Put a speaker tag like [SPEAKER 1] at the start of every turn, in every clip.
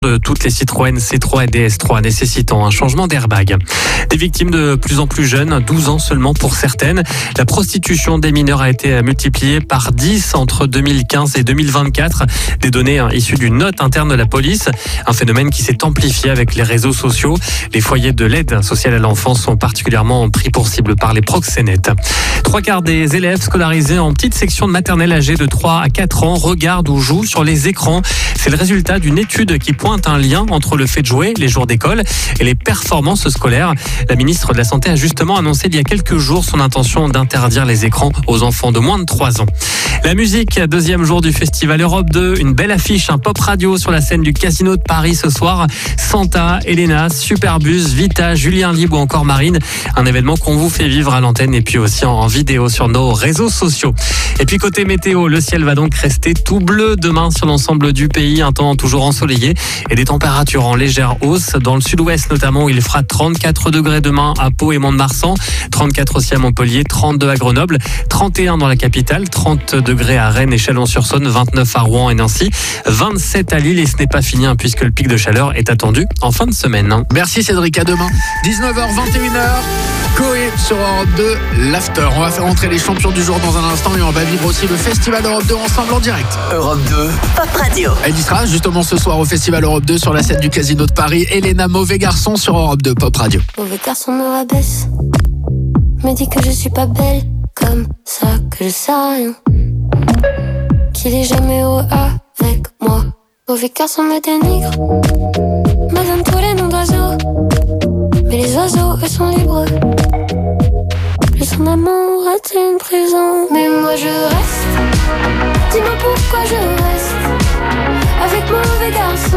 [SPEAKER 1] de toutes les Citroën C3 et DS3 nécessitant un changement d'airbag. Des victimes de plus en plus jeunes, 12 ans seulement pour certaines. La prostitution des mineurs a été multipliée par 10 entre 2015 et 2024. Des données issues d'une note interne de la police. Un phénomène qui s'est amplifié avec les réseaux sociaux. Les foyers de l'aide sociale à l'enfance sont particulièrement pris pour cible par les proxénètes. 3/4 des élèves scolarisés en petite section de maternelle âgés de 3 à 4 ans regardent ou jouent sur les écrans. C'est le résultat d'une étude qui pointe un lien entre le fait de jouer, les jours d'école et les performances scolaires. La ministre de la Santé a justement annoncé il y a quelques jours son intention d'interdire les écrans aux enfants de moins de 3 ans. La musique, deuxième jour du Festival Europe 2, une belle affiche, un pop radio sur la scène du Casino de Paris ce soir. Santa, Elena, Superbus, Vita, Julien Libre ou encore Marine. Un événement qu'on vous fait vivre à l'antenne et puis aussi en vidéo sur nos réseaux sociaux. Et puis côté météo, le ciel va donc rester tout bleu demain sur l'ensemble du pays. Un temps toujours ensoleillé et des températures en légère hausse. Dans le sud-ouest notamment, il fera 34 degrés demain à Pau et Mont-de-Marsan, 34 aussi à Montpellier, 32 à Grenoble, 31 dans la capitale, 30 degrés à Rennes et Chalon-sur-Saône, 29 à Rouen et Nancy, 27 à Lille et ce n'est pas fini puisque le pic de chaleur est attendu en fin de semaine.
[SPEAKER 2] Merci Cédric, à demain. 19h, 21h, Coé sur Europe 2, l'after. On va faire entrer les champions du jour dans un instant et on va vivre aussi le Festival Europe 2 ensemble en direct.
[SPEAKER 3] Europe 2,
[SPEAKER 4] Pop Radio.
[SPEAKER 2] Elle y sera justement ce soir au Festival Europe 2 sur la scène du Casino de Paris. Elena, Mauvais Garçon sur Europe 2, Pop Radio.
[SPEAKER 5] Mauvais garçon me rabaisse, me dit que je suis pas belle, comme ça que je sais rien, qu'il est jamais heureux avec moi. Mauvais garçon me dénigre, me donne tous les noms d'oiseaux, mais les oiseaux eux sont libres. Plus son amour est une prison, mais moi je reste. Dis-moi pourquoi je reste avec mauvais garçon.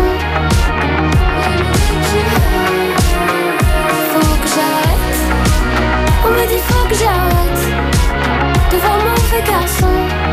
[SPEAKER 5] Faut que j'arrête. On me dit faut que j'arrête de voir mauvais garçon.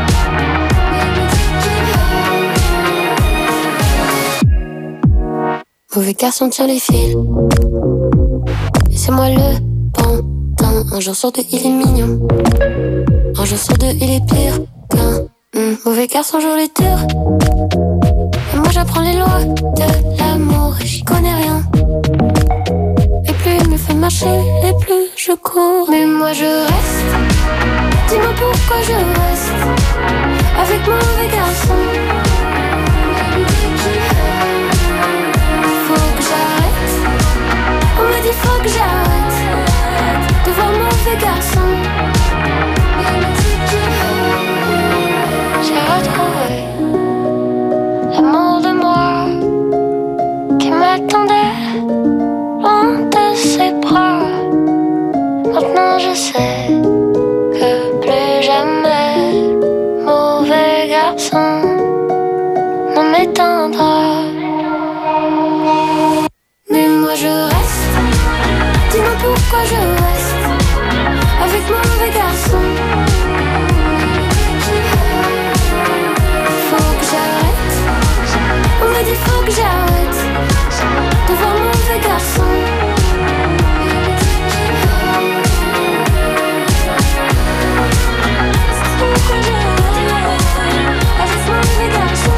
[SPEAKER 5] Mauvais garçon tire les fils et c'est moi le pantin. Un jour sur deux il est mignon, un jour sur deux il est pire qu'un mauvais garçon joue les tours. Et moi j'apprends les lois de l'amour et j'y connais rien. Et plus il me fait marcher et plus je cours. Mais moi je reste. Dis-moi pourquoi je reste avec mauvais garçon. Faut que j'arrête. On me dit faut que j'arrête de voir mauvais garçon. J'ai retrouvé l'amour de moi qui m'attendait loin de ses bras. Maintenant je sais que plus jamais mauvais garçon ne m'éteindra. Mais moi je reste. Dis-moi pourquoi je reste avec mauvais garçon. Faut que j'arrête. On me dit faut que j'arrête de voir mauvais garçon. Pourquoi j'arrête avec mauvais garçon.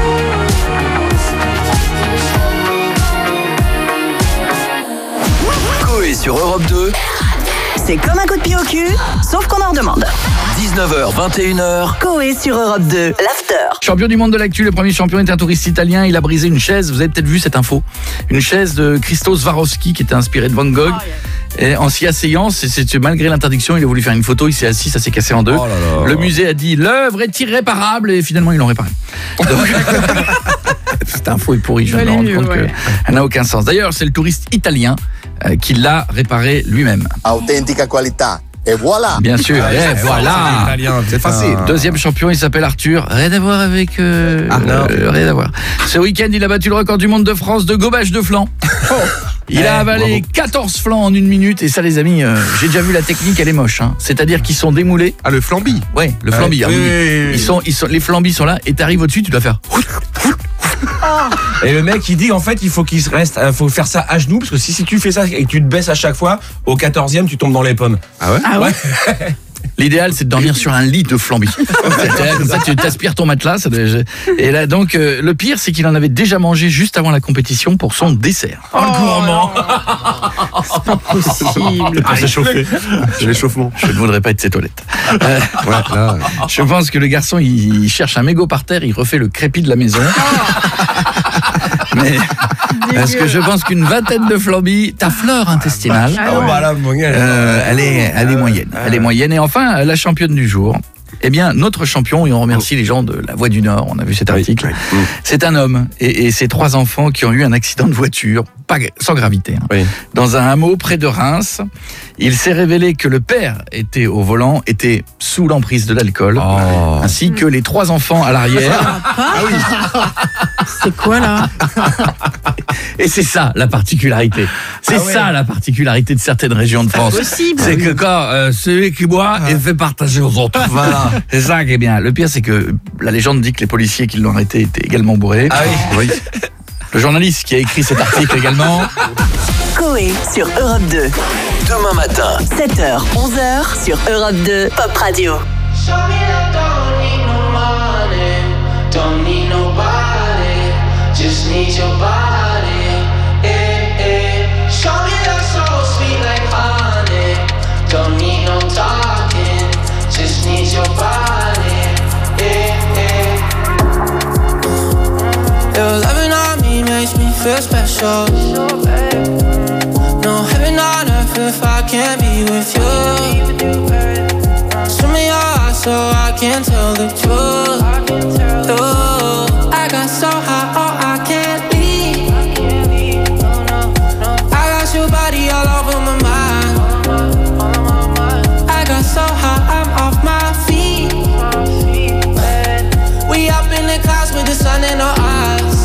[SPEAKER 3] Coé sur Europe 2,
[SPEAKER 4] C'est comme un coup de pied au cul, sauf qu'on en redemande.
[SPEAKER 3] 19h, 21h.
[SPEAKER 4] Coé sur Europe 2, l'after.
[SPEAKER 2] Champion du monde de l'actu, le premier champion est un touriste italien. Il a brisé une chaise, vous avez peut-être vu cette info. Une chaise de Christo Swarovski qui était inspirée de Van Gogh. Et en s'y asseyant, c'est malgré l'interdiction, il a voulu faire une photo, il s'est assis, ça s'est cassé en deux.
[SPEAKER 6] Oh là là.
[SPEAKER 2] Le musée a dit l'œuvre est irréparable et finalement ils l'ont réparé. Donc, cette info est pourrie, je me rends compte qu'elle n'a aucun sens. D'ailleurs, c'est le touriste italien qui l'a réparé lui-même.
[SPEAKER 7] Autentica qualità. Et voilà.
[SPEAKER 2] Bien sûr, et voilà.
[SPEAKER 6] Italien, c'est facile.
[SPEAKER 2] Deuxième champion, il s'appelle Arthur. Rien à voir avec... rien à voir. Ce week-end, il a battu le record du monde de France de gobage de flanc. Il a avalé 14 flancs en 1 minute. Et ça, les amis, j'ai déjà vu la technique, elle est moche. C'est-à-dire qu'ils sont démoulés.
[SPEAKER 6] Ah, le flambi.
[SPEAKER 2] Ouais, le flambi.
[SPEAKER 6] Oui.
[SPEAKER 2] Les flambis sont là et t'arrives au-dessus, tu dois faire...
[SPEAKER 6] Et le mec il dit en fait il faut qu'il reste, faut faire ça à genoux parce que si tu fais ça et que tu te baisses à chaque fois, au 14e tu tombes dans les pommes.
[SPEAKER 2] Ah ouais?
[SPEAKER 6] Ouais.
[SPEAKER 2] L'idéal, c'est de dormir sur un lit de flambi. Comme ça, tu t'aspires ton matelas. Et là, donc, le pire, c'est qu'il en avait déjà mangé juste avant la compétition pour son dessert.
[SPEAKER 6] Oh, le gourmand.
[SPEAKER 8] C'est pas possible.
[SPEAKER 9] Pour s'échauffer. C'est l'échauffement.
[SPEAKER 2] Je ne voudrais pas être ses toilettes.
[SPEAKER 9] Là.
[SPEAKER 2] Je pense que le garçon, il cherche un mégot par terre, il refait le crépi de la maison. Mais parce que je pense qu'une vingtaine de flambis, ta fleur intestinale, elle est moyenne. Elle est moyenne. Et enfin, la championne du jour. Eh bien, notre champion, et on remercie les gens de La Voix du Nord, on a vu cet article, c'est un homme et ses 3 enfants qui ont eu un accident de voiture, sans gravité, dans un hameau près de Reims. Il s'est révélé que le père était au volant, était sous l'emprise de l'alcool, ainsi que les 3 enfants à l'arrière.
[SPEAKER 8] C'est quoi là?
[SPEAKER 2] Et c'est ça la particularité. C'est ça la particularité de certaines régions de France. C'est que quand celui qui boit, il fait partager aux autres. Voilà. C'est ça qui est bien. Le pire, c'est que la légende dit que les policiers qui l'ont arrêté étaient également bourrés. Ah oui. Le journaliste qui a écrit cet article également.
[SPEAKER 4] Coé sur Europe 2.
[SPEAKER 3] Demain matin,
[SPEAKER 4] 7h, 11h sur Europe 2 Pop Radio.
[SPEAKER 10] Don't need nobody, just need your body. Show me that soul sweet like honey. Don't need no talking, just need your body. Your loving on me makes me feel special. No heaven on earth if I can't be with you. Show me your eyes so I can tell the truth. I got so high, oh I can't leave. I got your body all over my mind. I got so high, I'm off my feet. We up in the clouds with the sun in our eyes.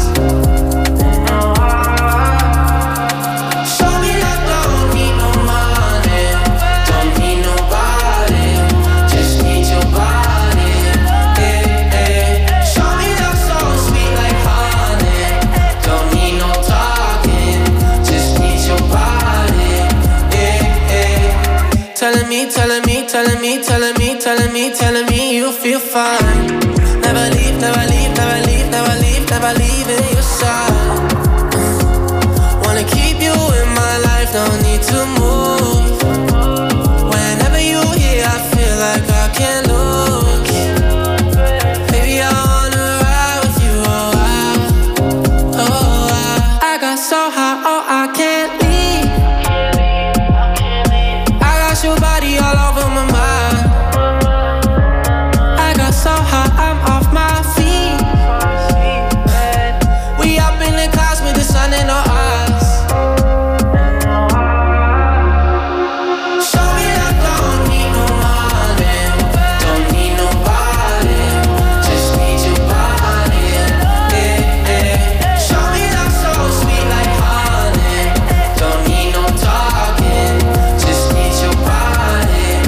[SPEAKER 10] Show me that don't need no money, don't need nobody, just need your body. Show me that soul sweet like honey, don't need no talking, just need your body. Telling me, telling me, telling me, telling me, telling me, telling me you feel fine. Never leave, never leave, never leave, never leave, never leave in your side. Wanna keep you in my life, don't need to move. Whenever you here, I feel like I can't lose. Baby, I wanna ride with you, I got so high, oh I can't leave. I got your body all over my mind. I got so high, I'm off my feet. We up in the clouds with the sun in our eyes. Show me that don't need no money, don't need nobody, just need your body. Show me that soul sweet like honey, don't need no talking, just need your body.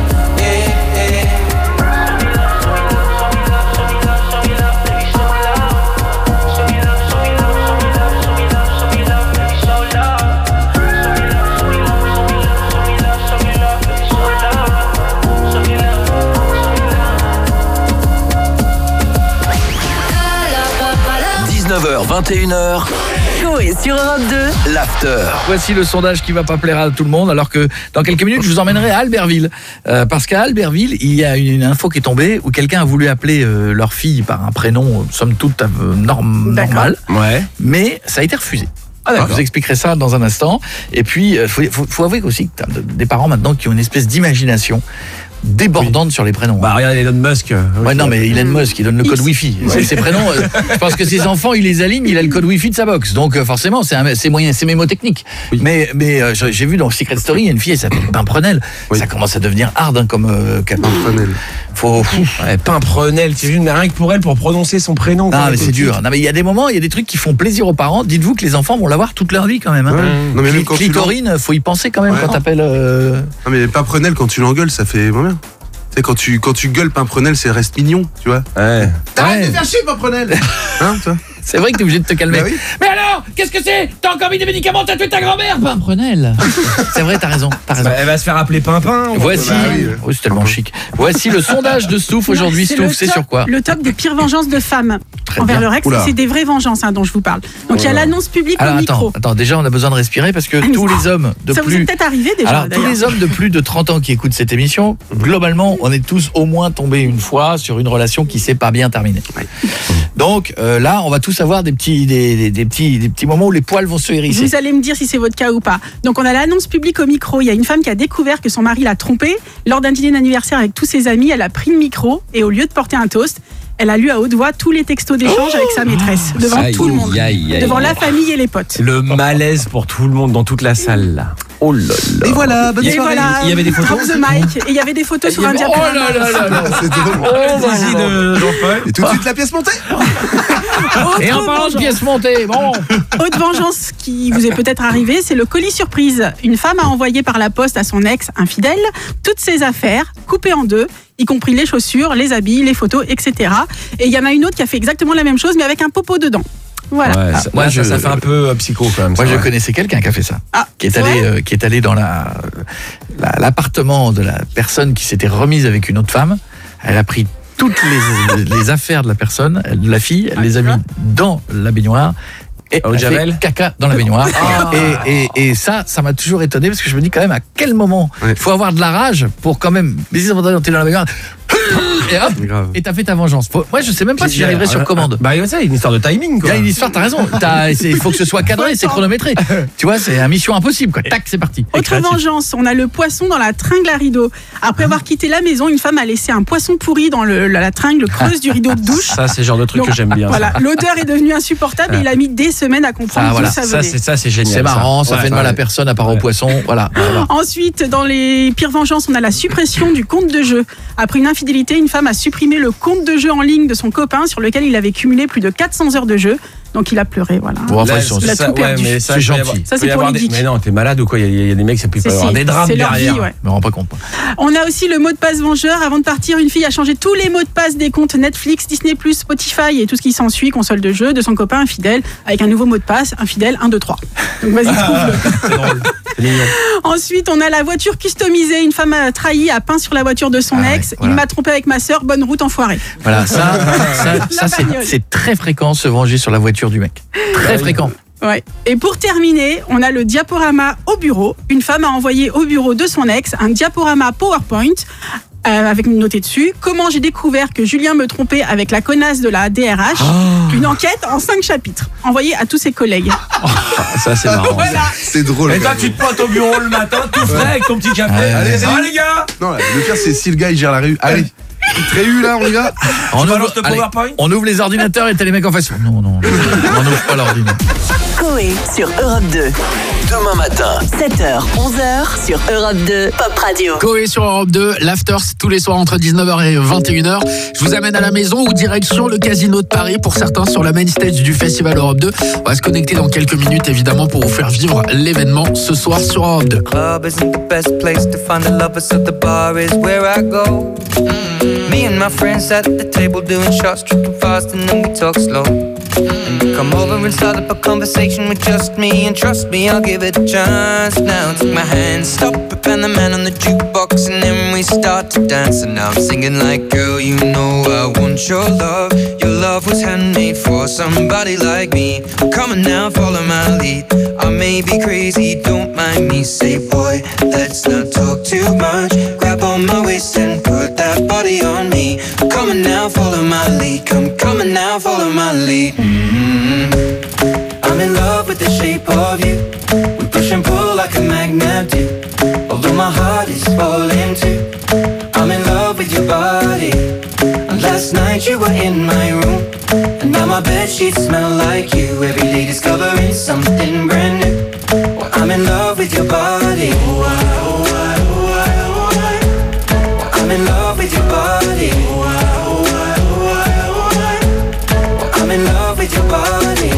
[SPEAKER 3] h 21h,
[SPEAKER 4] Coé sur Europe 2.
[SPEAKER 3] l'after.
[SPEAKER 2] Voici le sondage qui va pas plaire à tout le monde, alors que dans quelques minutes, je vous emmènerai à Albertville. Parce qu'à Albertville, il y a une info qui est tombée où quelqu'un a voulu appeler leur fille par un prénom, somme toute, normal.
[SPEAKER 6] Ouais.
[SPEAKER 2] Mais ça a été refusé.
[SPEAKER 6] Ah, d'accord.
[SPEAKER 2] Je vous expliquerai ça dans un instant. Et puis, faut avouer aussi que t'as des parents maintenant qui ont une espèce d'imagination débordante sur les prénoms.
[SPEAKER 6] Bah regarde Elon Musk.
[SPEAKER 2] Ouais, non, mais Elon Musk, il donne le code Wi-Fi. Ses prénoms, je pense que ses enfants, il les aligne, il a le code Wi-Fi de sa box. Donc forcément, c'est moyen, c'est mémotechnique. Oui. Mais j'ai vu dans Secret Story, il y a une fille, elle s'appelle Pimprenel. Oui. Ça commence à devenir hard hein, comme
[SPEAKER 9] Pimprenel.
[SPEAKER 6] Ouais, Pimprenel, c'est juste rien que pour elle, pour prononcer son prénom.
[SPEAKER 2] Non, mais c'est dur. Non, mais il y a des moments, il y a des trucs qui font plaisir aux parents. Dites-vous que les enfants vont l'avoir toute leur vie quand même. Hein.
[SPEAKER 9] Ouais. Non, mais même quand
[SPEAKER 2] Clitorine, faut y penser quand même quand t'appelles.
[SPEAKER 9] Non, mais Pimprenel, quand tu l'engueules, ça fait moins bien. Tu sais, quand tu gueules Pimprenel, c'est reste mignon, tu vois.
[SPEAKER 6] Ouais.
[SPEAKER 9] T'arrêtes de faire chier, Pimprenel. Hein, toi.
[SPEAKER 2] C'est vrai que t'es obligé de te calmer.
[SPEAKER 9] Bah oui.
[SPEAKER 2] Mais alors, qu'est-ce que c'est? T'as encore mis des médicaments, t'as tué ta grand-mère? Pimprenel. C'est vrai, t'as raison.
[SPEAKER 6] Elle va se faire appeler Pimpin.
[SPEAKER 2] Voici, oui, c'est tellement chic. Voici le sondage de Stouff aujourd'hui. Stouff, c'est sur quoi?
[SPEAKER 8] Le top des pires vengeances de femmes envers leur ex. C'est des vraies vengeances dont je vous parle. Donc il y a l'annonce publique au micro.
[SPEAKER 2] Attends, déjà on a besoin de respirer parce que tous les hommes de
[SPEAKER 8] ça
[SPEAKER 2] plus...
[SPEAKER 8] vous est peut-être arrivé déjà.
[SPEAKER 2] Alors tous les hommes de plus de 30 ans qui écoutent cette émission, globalement, on est tous au moins tombés une fois sur une relation qui s'est pas bien terminée. Donc là, on va tous avoir des petits moments où les poils vont se hérisser.
[SPEAKER 8] Vous allez me dire si c'est votre cas ou pas. Donc on a l'annonce publique au micro. Il y a une femme qui a découvert que son mari l'a trompée. Lors d'un dîner d'anniversaire avec tous ses amis, elle a pris le micro et au lieu de porter un toast, elle a lu à haute voix tous les textos d'échange avec sa maîtresse, devant tout le monde, devant la famille et les potes.
[SPEAKER 6] Le malaise pour tout le monde dans toute la salle là. Oh là là.
[SPEAKER 9] Et voilà, bonne soirée.
[SPEAKER 8] Il y avait des photos. Drop the mic. Et il y avait des photos sur un diaporama.
[SPEAKER 9] Oh là là, c'est drôle.
[SPEAKER 6] De Jean-Paul.
[SPEAKER 9] Et tout de suite la pièce montée.
[SPEAKER 2] Et en parlant de pièces montées, bon.
[SPEAKER 8] Autre vengeance qui vous est peut-être arrivée, c'est le colis surprise. Une femme a envoyé par la poste à son ex infidèle toutes ses affaires coupées en deux, y compris les chaussures, les habits, les photos, etc. Et il y en a une autre qui a fait exactement la même chose, mais avec un popo dedans. Voilà.
[SPEAKER 6] Ouais, ça fait un peu psycho quand même.
[SPEAKER 2] Moi, je connaissais quelqu'un qui a fait ça. Qui est allé dans l'appartement de la personne qui s'était remise avec une autre femme. Elle a pris toutes les affaires de la personne, de la fille, elle les a mis dans la baignoire. Et elle fait caca dans la baignoire. Et ça m'a toujours étonné parce que je me dis quand même à quel moment il faut avoir de la rage pour quand même baiser dans la baignoire. Et hop, et t'as fait ta vengeance. Moi, je sais même pas si j'arriverai sur commande.
[SPEAKER 6] Bah, c'est une histoire de timing, quoi.
[SPEAKER 2] Il y a une histoire, t'as raison. Il faut que ce soit cadré, c'est chronométré. Tu vois, c'est une mission impossible, quoi. Tac, c'est parti.
[SPEAKER 8] Autre vengeance, on a le poisson dans la tringle à rideau. Après avoir quitté la maison, une femme a laissé un poisson pourri dans la tringle creuse du rideau de douche.
[SPEAKER 6] Ça, c'est le genre de truc que j'aime bien.
[SPEAKER 8] Voilà, l'odeur est devenue insupportable et il a mis des semaines à comprendre d'où ça venait.
[SPEAKER 6] Ça, c'est génial.
[SPEAKER 2] C'est marrant, ça fait de mal à personne à part au poisson. Voilà.
[SPEAKER 8] Ensuite, dans les pires vengeances, on a la suppression du compte de jeu. Après une infidélité, une femme a supprimé le compte de jeu en ligne de son copain sur lequel il avait cumulé plus de 400 heures de jeu. Donc il a pleuré, voilà.
[SPEAKER 2] Bon, enfin,
[SPEAKER 8] il a tout perdu.
[SPEAKER 6] Mais ça,
[SPEAKER 2] c'est gentil.
[SPEAKER 8] Ça, c'est pour les geeks.
[SPEAKER 6] Mais non, t'es malade ou quoi? Il y a des mecs, ça peut pas avoir des drames derrière.
[SPEAKER 8] Vie, ouais.
[SPEAKER 2] Je me rends pas compte.
[SPEAKER 8] On a aussi le mot de passe vengeur. Avant de partir, une fille a changé tous les mots de passe des comptes Netflix, Disney+, Spotify et tout ce qui s'ensuit, console de jeu, de son copain infidèle, avec un nouveau mot de passe, infidèle 1, 2, 3. Donc vas-y, trouve-le.
[SPEAKER 6] C'est drôle. C'est mignon.
[SPEAKER 8] Ensuite, on a la voiture customisée. Une femme a trahi, a peint sur la voiture de son ex. Voilà. Il m'a trompé avec ma sœur, bonne route enfoiré.
[SPEAKER 2] Voilà, ça c'est très fréquent, se venger sur la voiture du mec. Très fréquent.
[SPEAKER 8] Ouais. Et pour terminer, on a le diaporama au bureau. Une femme a envoyé au bureau de son ex un diaporama PowerPoint avec une notée dessus. Comment j'ai découvert que Julien me trompait avec la connasse de la DRH. Une enquête en 5 chapitres, envoyée à tous ses collègues.
[SPEAKER 6] Ça, c'est marrant.
[SPEAKER 8] Voilà.
[SPEAKER 9] C'est drôle.
[SPEAKER 6] Et toi, tu te pointes au bureau le matin, tout frais, avec ton petit café. Allez, ça va les gars?
[SPEAKER 9] Non, le pire, c'est si le gars il gère la rue. Allez. Petite réu là, on y va.
[SPEAKER 2] On ouvre les ordinateurs et t'as les mecs en face. Non, on n'ouvre pas l'ordinateur.
[SPEAKER 4] Coé sur Europe 2.
[SPEAKER 3] Demain matin,
[SPEAKER 4] 7h, 11h sur Europe 2 Pop Radio.
[SPEAKER 2] Coé sur Europe 2, l'after c'est tous les soirs entre 19h et 21h. Je vous amène à la maison ou direction le Casino de Paris pour certains sur la main stage du Festival Europe 2. On va se connecter dans quelques minutes évidemment pour vous faire vivre l'événement ce soir sur Europe 2.
[SPEAKER 11] Club isn't the best place to find a lover, so the bar is where I go. Me and my friends at the table doing shots, tripping fast and then we talk slow. And you come over and start up a conversation with just me, and trust me, I'll give it a chance. Now take my hand, stop it, and the man on the jukebox, and then we start to dance. And now I'm singing like, girl, you know I want your love. Your love was handmade for somebody like me. Come on now, follow my lead. I may be crazy, don't mind me. Say, boy, let's not talk too much. Grab on my waist and put that body on me. Come on now, follow my lead. Come on now, follow my lead. I'm in love with the shape of you. We push and pull like a magnet do. Although my heart is falling too. I'm in love with your body. And last night you were in my room. And now my bedsheets smell like you. Every day discovering something brand new. Well, I'm in love with your body. I'm in love with your body. I'm in love with your body.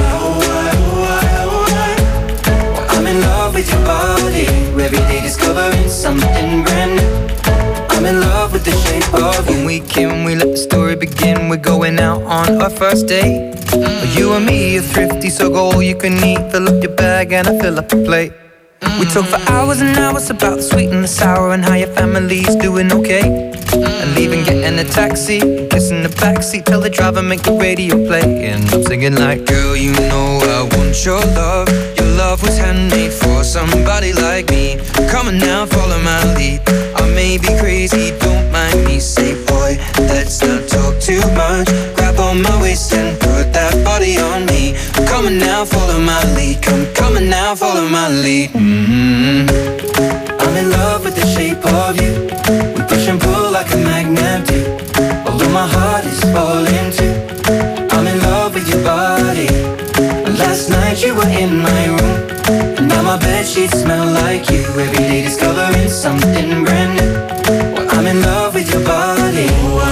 [SPEAKER 11] I'm in love with your body. Every day discovering something brand new. I'm in love with the shape of you. When we came, we let the story begin. when we're going out on our first date. You and me are thrifty, so go all you can eat. Fill up your bag and I fill up the plate. We talk for hours and hours about the sweet and the sour and how your family's doing okay. And leaving, getting a taxi, kissing the backseat, tell the driver make the radio play. And I'm singing like, girl, you know I want your love. Your love was handmade for somebody like me. Come on now, follow my lead. I may be crazy, don't mind me. Say, boy, let's not talk too much. Grab on my waist and put that body on me. Come on now, follow my lead. Come on now, follow my lead. I'm in love with the shape of you. We push and pull like a magnet do. Although my heart is falling too. I'm in love with your body. Last night you were in my room, and now my bedsheets smell like you. Every day discovering something brand new. Well, I'm in love with your body.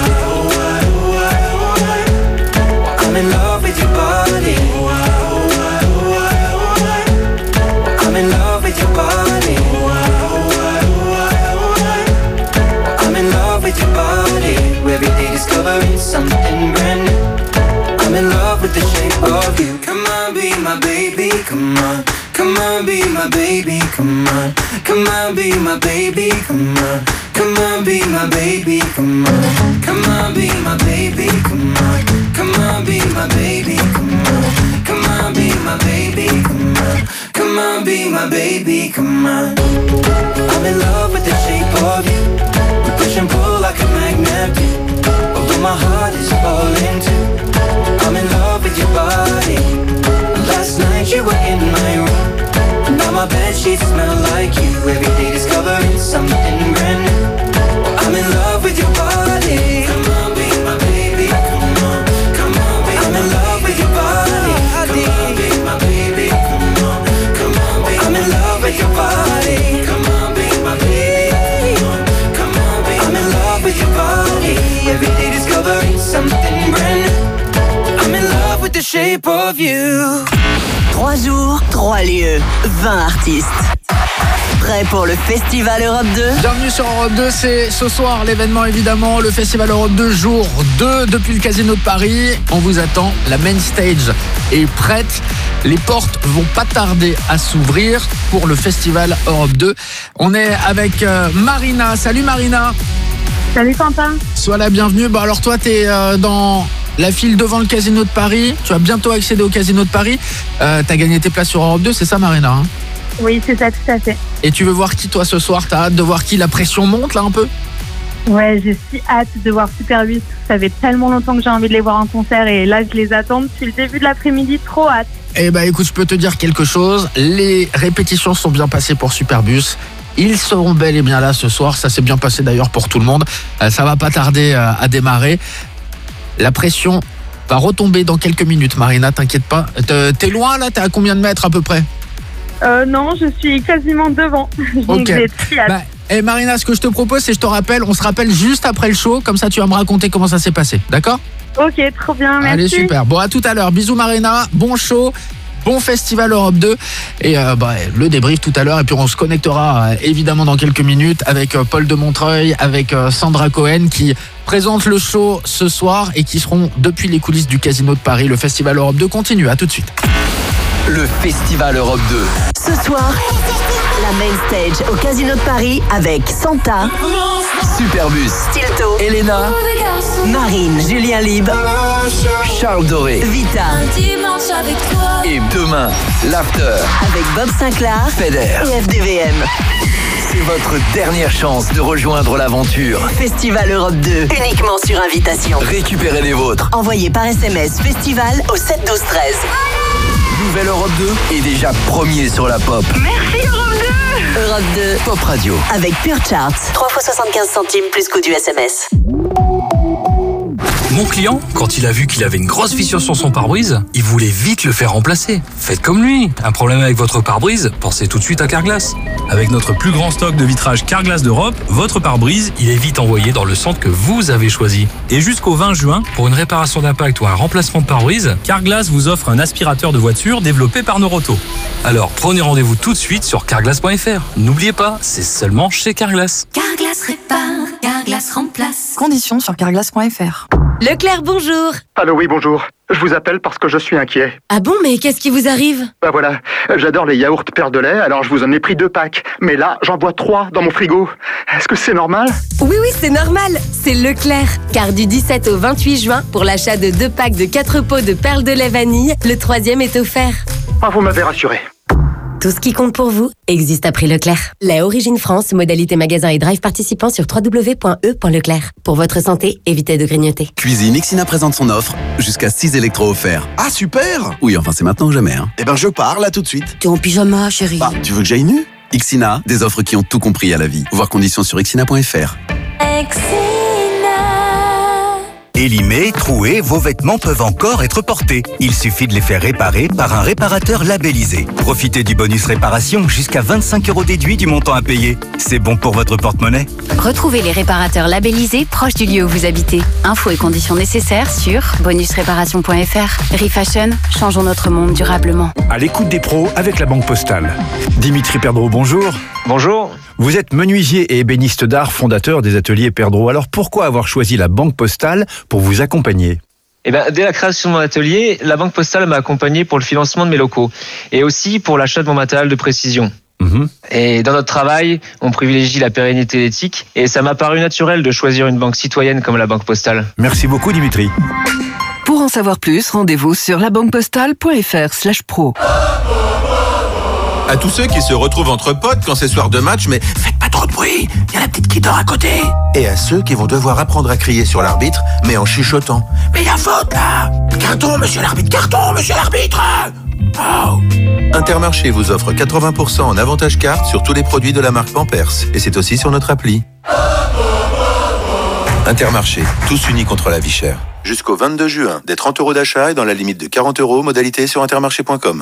[SPEAKER 11] I'm in love with your body. I'm in love with your body. I'm in love with your body. Every day discovering something brand new. I'm in love with the shape of you. Come on, be my baby, come on. Come on, be my baby, come on. Come on, be my baby, come on. Come on, be my baby, come on. Come on, be my baby, come on. Come on, be my baby, come on. Come on, be my baby, come on. Come on, be my baby, come on. I'm in love with the shape of you. We push and pull like a magnet do. Although my heart is falling too. I'm in love with your body. Last night you were in my room. Now my bedsheets smell like you. Every day discovering something brand new. I'm in love with your body. Come on, be my baby. Come on, come on, be I'm in love with your body. Come on, be my baby. Come on, come on, be I'm in love with your body. Come on, be my baby. Come on, be I'm in love with your body. Every day discovering something brand new. I'm in love with the shape of you.
[SPEAKER 4] 3 jours, 3 lieux, 20 artistes. Prêt pour le Festival Europe 2 ?
[SPEAKER 2] Bienvenue sur Europe 2, c'est ce soir l'événement évidemment, le Festival Europe 2 jour 2 depuis le Casino de Paris. On vous attend, la main stage est prête. Les portes vont pas tarder à s'ouvrir pour le Festival Europe 2. On est avec Marina. Salut Marina.
[SPEAKER 12] Salut Quentin.
[SPEAKER 2] Sois la bienvenue. Bon alors toi t'es dans la file devant le Casino de Paris. Tu vas bientôt accéder au Casino de Paris. T'as gagné tes places sur Europe 2, c'est ça Marina hein ?
[SPEAKER 12] Oui, c'est ça, tout à fait.
[SPEAKER 2] Et tu veux voir qui toi ce soir ? T'as hâte de voir qui ? La pression monte là un peu ?
[SPEAKER 12] Ouais, j'ai si hâte de voir Superbus. Ça fait tellement longtemps que j'ai envie de les voir en concert et là je les attends depuis le début de l'après-midi, trop hâte.
[SPEAKER 2] Eh ben écoute, je peux te dire quelque chose. Les répétitions sont bien passées pour Superbus. Ils seront bel et bien là ce soir. Ça s'est bien passé d'ailleurs pour tout le monde. Ça va pas tarder à démarrer. La pression va retomber dans quelques minutes, Marina, t'inquiète pas. T'es loin là ? T'es à combien de mètres à peu près ?
[SPEAKER 12] Non, je suis quasiment devant. Donc
[SPEAKER 2] Ok.
[SPEAKER 12] j'ai très hâte.
[SPEAKER 2] Et Marina, ce que je te propose, c'est je te rappelle, on se rappelle juste après le show, comme ça tu vas me raconter comment ça s'est passé, d'accord ?
[SPEAKER 12] Ok, trop bien, merci.
[SPEAKER 2] Allez, super. Bon, à tout à l'heure. Bisous Marina, bon show, bon Festival Europe 2 et le débrief tout à l'heure. Et puis on se connectera évidemment dans quelques minutes avec Paul de Montreuil, avec Sandra Cohen qui présente le show ce soir et qui seront depuis les coulisses du Casino de Paris. Le Festival Europe 2 continue, à tout de suite.
[SPEAKER 3] Le Festival Europe 2.
[SPEAKER 4] Ce soir, la main stage au Casino de Paris avec Santa,
[SPEAKER 3] Superbus,
[SPEAKER 4] Stilto,
[SPEAKER 3] Elena,
[SPEAKER 4] Marine, Julien Lieb,
[SPEAKER 3] Charles Doré,
[SPEAKER 4] Vita.
[SPEAKER 3] et demain, l'After,
[SPEAKER 4] Avec Bob Sinclair,
[SPEAKER 3] Feder.
[SPEAKER 4] et FDVM.
[SPEAKER 3] C'est votre dernière chance de rejoindre l'aventure.
[SPEAKER 4] Festival Europe 2, uniquement sur invitation.
[SPEAKER 3] Récupérez les vôtres.
[SPEAKER 4] Envoyez par SMS Festival au 7 12 13.
[SPEAKER 3] Nouvelle Europe 2 est déjà premier sur la pop.
[SPEAKER 4] Merci Europe 2. Europe 2,
[SPEAKER 3] Pop Radio.
[SPEAKER 4] avec Pure Charts. 3 fois 75 centimes plus coût du SMS.
[SPEAKER 13] Mon client, quand il a vu qu'il avait une grosse fissure sur son pare-brise, il voulait vite le faire remplacer. Faites comme lui. Un problème avec votre pare-brise, pensez tout de suite à Carglass.
[SPEAKER 14] Avec notre plus grand stock de vitrage Carglass d'Europe, votre pare-brise, il est vite envoyé dans le centre que vous avez choisi. Et jusqu'au 20 juin, pour une réparation d'impact ou un remplacement de pare-brise, Carglass vous offre un aspirateur de voiture développé par Noroto.
[SPEAKER 13] Alors prenez rendez-vous tout de suite sur carglass.fr. N'oubliez pas, c'est seulement chez Carglass.
[SPEAKER 15] Carglass répare, Carglass remplace. Conditions sur carglass.fr. Leclerc, bonjour.
[SPEAKER 16] Allô, oui, bonjour. Je vous appelle parce que je suis inquiet.
[SPEAKER 15] Ah bon, mais qu'est-ce qui vous arrive?
[SPEAKER 16] Bah voilà, j'adore les yaourts Père de lait, alors je vous en ai pris 2 packs. Mais là, j'en bois 3 dans mon frigo. Est-ce que c'est normal?
[SPEAKER 15] Oui, c'est normal. C'est Leclerc. Car du 17 au 28 juin, pour l'achat de 2 packs de 4 pots de perles de lait vanille, le 3e est offert.
[SPEAKER 16] Ah, vous m'avez rassuré.
[SPEAKER 15] Tout ce qui compte pour vous existe à prix Leclerc. Lait Origine France, modalité magasin et drive participant sur www.e.leclerc. Pour votre santé, évitez de grignoter.
[SPEAKER 17] Cuisine, Ixina présente son offre. Jusqu'à 6 électros offerts.
[SPEAKER 18] Ah, super!
[SPEAKER 17] Oui, enfin, c'est maintenant ou jamais. Hein.
[SPEAKER 18] Eh ben, je pars là tout de suite.
[SPEAKER 15] T'es en pyjama, chérie.
[SPEAKER 18] Bah, tu veux que j'aille nu?
[SPEAKER 17] Ixina, des offres qui ont tout compris à la vie. Voir conditions sur ixina.fr.
[SPEAKER 19] Élimés, troués, vos vêtements peuvent encore être portés. Il suffit de les faire réparer par un réparateur labellisé. Profitez du bonus réparation, jusqu'à 25 € déduit du montant à payer. C'est bon pour votre porte-monnaie.
[SPEAKER 20] Retrouvez les réparateurs labellisés proches du lieu où vous habitez. Infos et conditions nécessaires sur bonusréparation.fr. Refashion, changeons notre monde durablement.
[SPEAKER 21] À l'écoute des pros avec la Banque Postale. Dimitri Perdreau, bonjour.
[SPEAKER 22] Bonjour.
[SPEAKER 21] Vous êtes menuisier et ébéniste d'art, fondateur des ateliers Perdreau. Alors pourquoi avoir choisi la Banque Postale pour vous accompagner ?
[SPEAKER 22] Dès la création de mon atelier, la Banque Postale m'a accompagné pour le financement de mes locaux et aussi pour l'achat de mon matériel de précision. Et dans notre travail, on privilégie la pérennité et l'éthique et ça m'a paru naturel de choisir une banque citoyenne comme la Banque Postale.
[SPEAKER 21] Merci beaucoup Dimitri.
[SPEAKER 23] Pour en savoir plus, rendez-vous sur labanquepostale.fr/pro.
[SPEAKER 24] À tous ceux qui se retrouvent entre potes quand c'est soir de match, mais faites pas trop de bruit, il y a la petite qui dort à côté. Et à ceux qui vont devoir apprendre à crier sur l'arbitre, mais en chuchotant. Mais il y a faute là! Carton, monsieur l'arbitre, carton, monsieur l'arbitre! Oh. Intermarché vous offre 80% en avantage carte sur tous les produits de la marque Pampers. Et c'est aussi sur notre appli. Intermarché, tous unis contre la vie chère. Jusqu'au 22 juin, des 30 € d'achat et dans la limite de 40 €, modalité sur intermarché.com.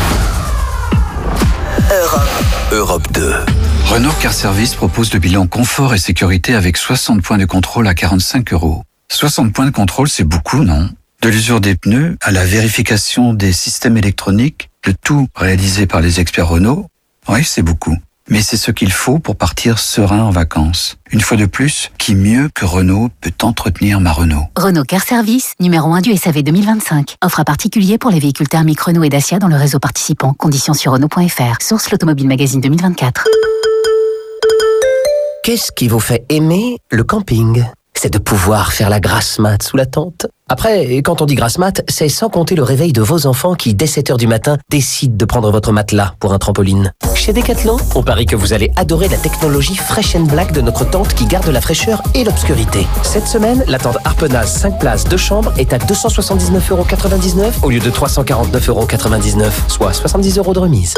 [SPEAKER 25] Europe 2. Renault Car Service propose le bilan confort et sécurité avec 60 points de contrôle à 45 €. 60 points de contrôle, c'est beaucoup, non? De l'usure des pneus à la vérification des systèmes électroniques, le tout réalisé par les experts Renault. Oui, c'est beaucoup. Mais c'est ce qu'il faut pour partir serein en vacances. Une fois de plus, qui mieux que Renault peut entretenir ma Renault?
[SPEAKER 20] Renault Car Service, numéro 1 du SAV 2025. Offre à particulier pour les véhicules thermiques Renault et Dacia dans le réseau participant. Conditions sur Renault.fr. Source l'Automobile Magazine 2024.
[SPEAKER 26] Qu'est-ce qui vous fait aimer le camping? C'est de pouvoir faire la grasse mat sous la tente. Après, quand on dit grasse mat, c'est sans compter le réveil de vos enfants qui, dès 7h du matin, décident de prendre votre matelas pour un trampoline. Chez Decathlon, on parie que vous allez adorer la technologie Fresh & Black de notre tente qui garde la fraîcheur et l'obscurité. Cette semaine, la tente Harpenaz 5 places 2 chambres est à 279,99 € au lieu de 349,99 €, soit 70 € de remise.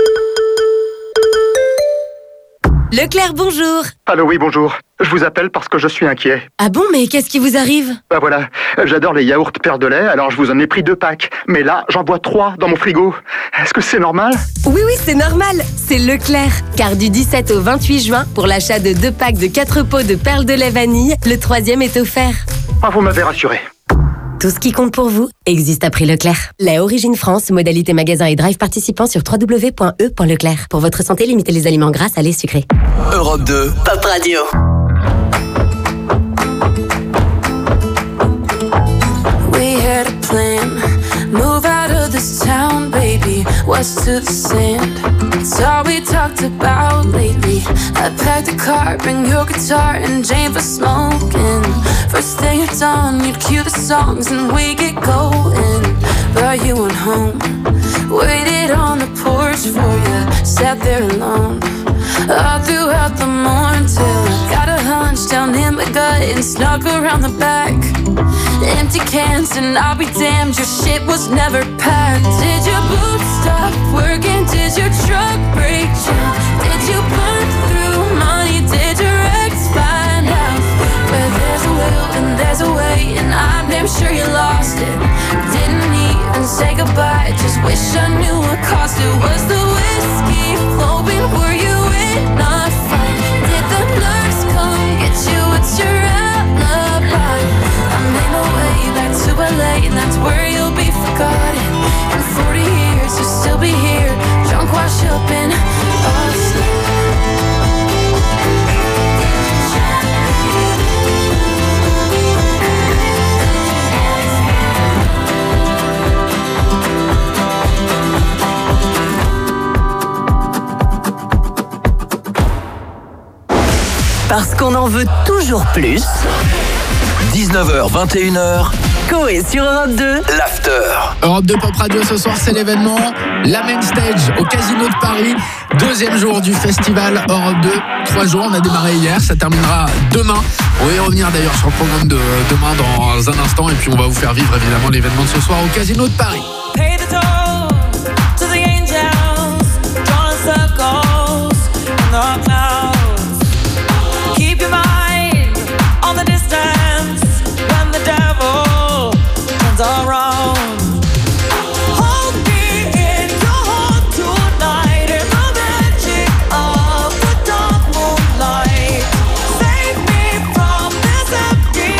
[SPEAKER 15] Leclerc, bonjour.
[SPEAKER 16] Allô, oui, bonjour. Je vous appelle parce que je suis inquiet.
[SPEAKER 15] Ah bon, mais qu'est-ce qui vous arrive?
[SPEAKER 16] Bah voilà, j'adore les yaourts Père de lait, alors je vous en ai pris 2 packs. Mais là, j'en bois 3 dans mon frigo. Est-ce que c'est normal?
[SPEAKER 15] Oui, c'est normal. C'est Leclerc. Car du 17 au 28 juin, pour l'achat de 2 packs de 4 pots de perles de lait vanille, le 3e est offert.
[SPEAKER 16] Ah, vous m'avez rassuré.
[SPEAKER 15] Tout ce qui compte pour vous existe à prix Leclerc. Lait Origine France, modalité magasin et drive participant sur www.e.leclerc. Pour votre santé, limitez les aliments gras, salés, sucrés.
[SPEAKER 25] Europe 2.
[SPEAKER 4] Pop Radio.
[SPEAKER 10] We had a plan. Move out of this town, baby. West to the sand. It's all we talked about lately. I packed a car, bring your guitar and Jane for smoking. First thing at dawn, you'd cue the songs and we get going. But you went home, waited on the porch for you, sat there alone. All throughout the morning till I got a hunch down in my gut and snuck around the back. Empty cans and I'll be damned, your shit was never packed. Did your boots stop working? Did your truck break down? Did you burn through money? Did your ex find out? Where there's a will and there's a way, and I'm damn sure you lost it. Didn't even say goodbye, just wish I knew what cost it. Was the whiskey flowing? Were you in a fight? Did the nurse come get you? What's your alibi? I made my way back to LA, and that's where you'll be forgotten. In 40 years you'll still be here, drunk, washed up in Austin.
[SPEAKER 4] Parce qu'on en veut toujours plus.
[SPEAKER 3] 19h, 21h,
[SPEAKER 4] Coé sur Europe 2.
[SPEAKER 3] l'after.
[SPEAKER 2] Europe 2 Pop Radio, ce soir c'est l'événement, la main stage au Casino de Paris, 2e jour du festival Europe 2, 3 jours, on a démarré hier, ça terminera demain. On va y revenir d'ailleurs sur le programme de demain dans un instant et puis on va vous faire vivre évidemment l'événement de ce soir au Casino de Paris.
[SPEAKER 10] Pay the toll to the angels, drawing circles in the clouds. Keep your mind on the distance when the devil turns around. Hold me in your heart tonight in the magic of the dark moonlight. Save me from this empty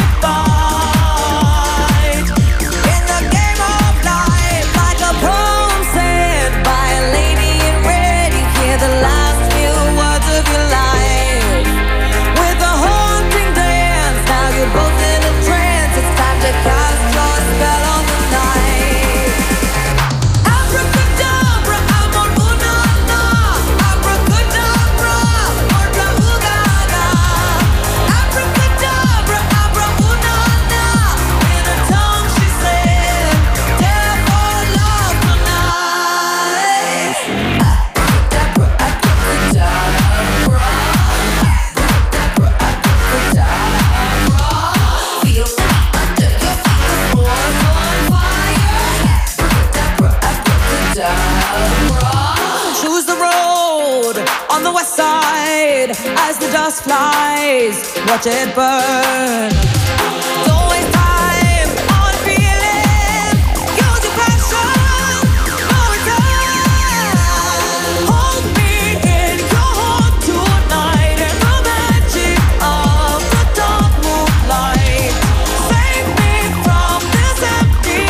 [SPEAKER 10] fight. In the game of life, like a poem said by a lady in red, you hear the last few words of your life. With a haunting dance, now you're both in a trance. It's time to cast your spell on the night. Abracadabra, amor unana. Abracadabra, orca ugaga. Abracadabra, abra unana. In a tongue she said, dare for love tonight. Abracadabra, abracadabra. Feel under your feet, the floor's on fire. Abracadabra. Choose the road on the west side as the dust flies. Watch it burn. Don't waste time on feeling. Use your passion. No return. Hold me in your heart tonight in the magic of the dark moonlight. Save me from this empty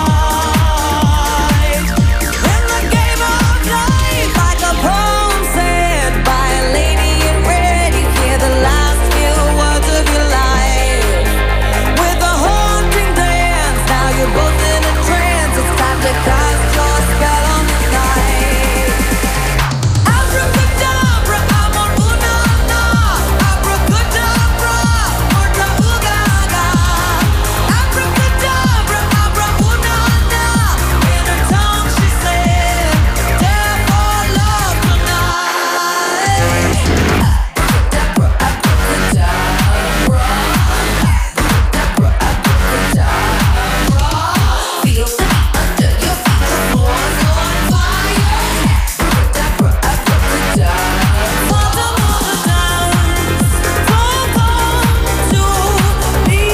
[SPEAKER 10] fight. In the game of life, like a poem said by a lady in red, you hear the last few words of your life. With a haunting dance, now you're both in a trance. It's time to cast your spell on the night. Abracadabra, amor unana. Abracadabra, orca ugaga. Abracadabra, abra unana. In her tongue she said, dare for love tonight. Abracadabra, abracadabra. Feel the beat under your feet, the floor's on fire. Abracadabra, abracadabra. Father, mother, dance. Don't come to me.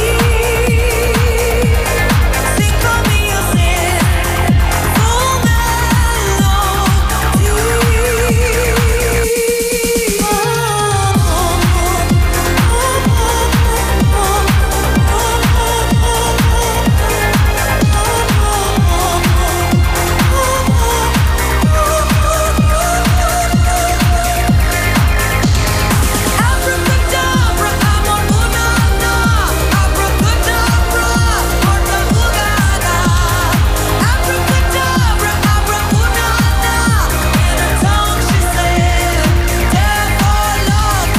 [SPEAKER 10] Sing for me your sin. Full Abracadabra, amor unana. Abracadabra, orca ugaga. Abracadabra, abra unana. In her tongue she said, dare for love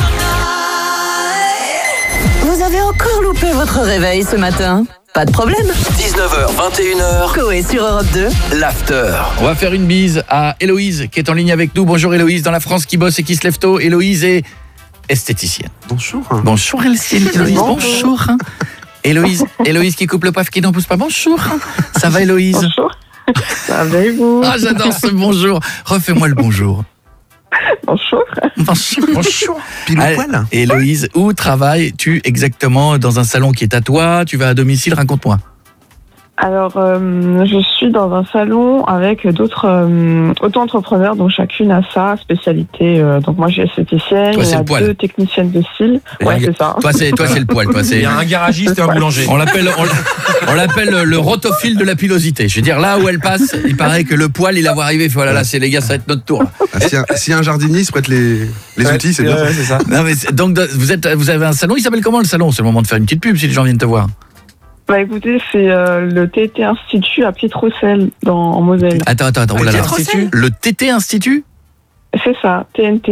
[SPEAKER 10] tonight.
[SPEAKER 4] Vous avez encore loupé votre réveil ce matin? Pas de problème.
[SPEAKER 3] 19h, 21h,
[SPEAKER 4] Coé sur Europe 2.
[SPEAKER 3] l'after.
[SPEAKER 2] On va faire une bise à Héloïse qui est en ligne avec nous. Bonjour Héloïse, dans la France qui bosse et qui se lève tôt. Héloïse est esthéticienne.
[SPEAKER 18] Bonjour.
[SPEAKER 2] Bonjour Héloïse. Bonjour. Héloïse qui coupe le poivre qui n'en pousse pas. Bonjour. Ça va Héloïse?
[SPEAKER 12] Bonjour. Ça va et vous?
[SPEAKER 2] Ah, j'adore ce bonjour. Refais-moi le bonjour.
[SPEAKER 12] Bonjour.
[SPEAKER 2] Bonjour.
[SPEAKER 18] Pile au poil.
[SPEAKER 2] Héloïse, où travailles-tu exactement? Dans un salon qui est à toi? Tu vas à domicile? Raconte-moi.
[SPEAKER 12] Alors, je suis dans un salon avec d'autres auto-entrepreneurs, dont chacune a sa spécialité. Donc moi, j'ai esthéticienne,
[SPEAKER 2] Toi,
[SPEAKER 12] il y
[SPEAKER 2] c'est
[SPEAKER 12] a
[SPEAKER 2] le poil.
[SPEAKER 12] 2 techniciennes de style. Ouais, c'est ça.
[SPEAKER 2] Toi, c'est le poil. Toi, c'est...
[SPEAKER 14] Il y a un garagiste et un boulanger.
[SPEAKER 2] On l'appelle le rotophile de la pilosité. Je veux dire, là où elle passe, il paraît que le poil, il la voit arriver. Il fait, voilà, là, c'est les gars, ça va être notre tour. Là.
[SPEAKER 18] S'il y a un jardinier, il se prête les outils, c'est bien.
[SPEAKER 14] Ouais, c'est ça.
[SPEAKER 2] Non, mais donc, vous avez un salon, il s'appelle comment le salon? C'est le moment de faire une petite pub si les gens viennent te voir.
[SPEAKER 12] Bah écoutez, c'est le TT Institut à Pietrocel en Moselle.
[SPEAKER 2] Attends, oh là là. Le TT Institut?
[SPEAKER 12] C'est ça, TNT.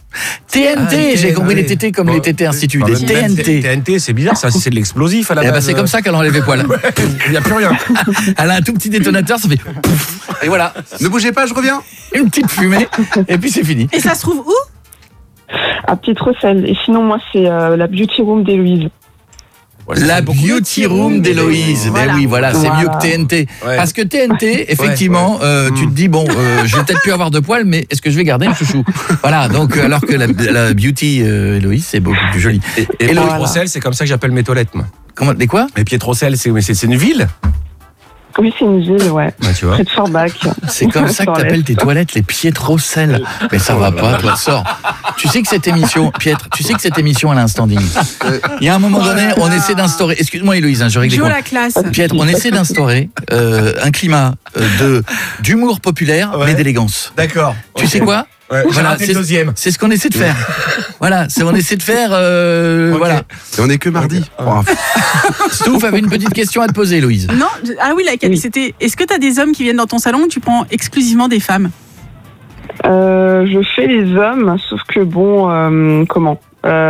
[SPEAKER 2] TNT, j'ai compris les TT comme les TT Institut. Des TNT.
[SPEAKER 1] TNT, c'est bizarre, ça, c'est de l'explosif à la base.
[SPEAKER 2] C'est comme ça qu'elle enlève les poils.
[SPEAKER 1] Il n'y a plus rien.
[SPEAKER 2] Elle a un tout petit détonateur, ça fait pouf. Et voilà.
[SPEAKER 18] Ne bougez pas, je reviens.
[SPEAKER 2] Une petite fumée, et puis c'est fini.
[SPEAKER 5] Et ça se trouve où?
[SPEAKER 12] À Pietrocelle. Et sinon, moi, c'est la Beauty Room d'Héloïse.
[SPEAKER 2] La Beauty Room d'Héloïse.
[SPEAKER 5] Voilà.
[SPEAKER 2] Mais oui, voilà, c'est mieux que TNT.
[SPEAKER 1] Ouais.
[SPEAKER 2] Parce que TNT, effectivement, tu te dis, bon, je vais peut-être plus avoir de poils, mais est-ce que je vais garder un chouchou? Voilà, donc, alors que la Beauty Héloïse, c'est beaucoup plus joli.
[SPEAKER 1] Et Pietrocelle, c'est comme ça que j'appelle mes toilettes, moi.
[SPEAKER 2] Comment, les quoi?
[SPEAKER 1] Et Pietrocelle, c'est une ville?
[SPEAKER 12] Oui, c'est une ville, ouais.
[SPEAKER 1] Tu vois.
[SPEAKER 12] Près de Forbach.
[SPEAKER 2] C'est comme ça que t'appelles tes toilettes les Pietrocelle. Mais ça va pas, toi, sors. Tu sais que cette émission, Pietre, à l'instant ding. Il y a un moment donné, on essaie d'instaurer, excuse-moi Héloïse, je règle les comptes.
[SPEAKER 5] la classe.
[SPEAKER 2] Pietre, on essaie d'instaurer un climat d'humour populaire, mais d'élégance.
[SPEAKER 1] D'accord.
[SPEAKER 2] Tu sais quoi?
[SPEAKER 1] Ouais,
[SPEAKER 2] voilà,
[SPEAKER 1] c'est le deuxième.
[SPEAKER 2] C'est ce qu'on essaie de faire. Voilà, on essaie de faire, voilà.
[SPEAKER 18] Et on est que mardi.
[SPEAKER 2] Stouff avait une petite question à te poser, Héloïse.
[SPEAKER 5] Non, c'était. Est-ce que tu as des hommes qui viennent dans ton salon ou tu prends exclusivement des femmes?
[SPEAKER 12] Je fais les hommes, sauf que bon, comment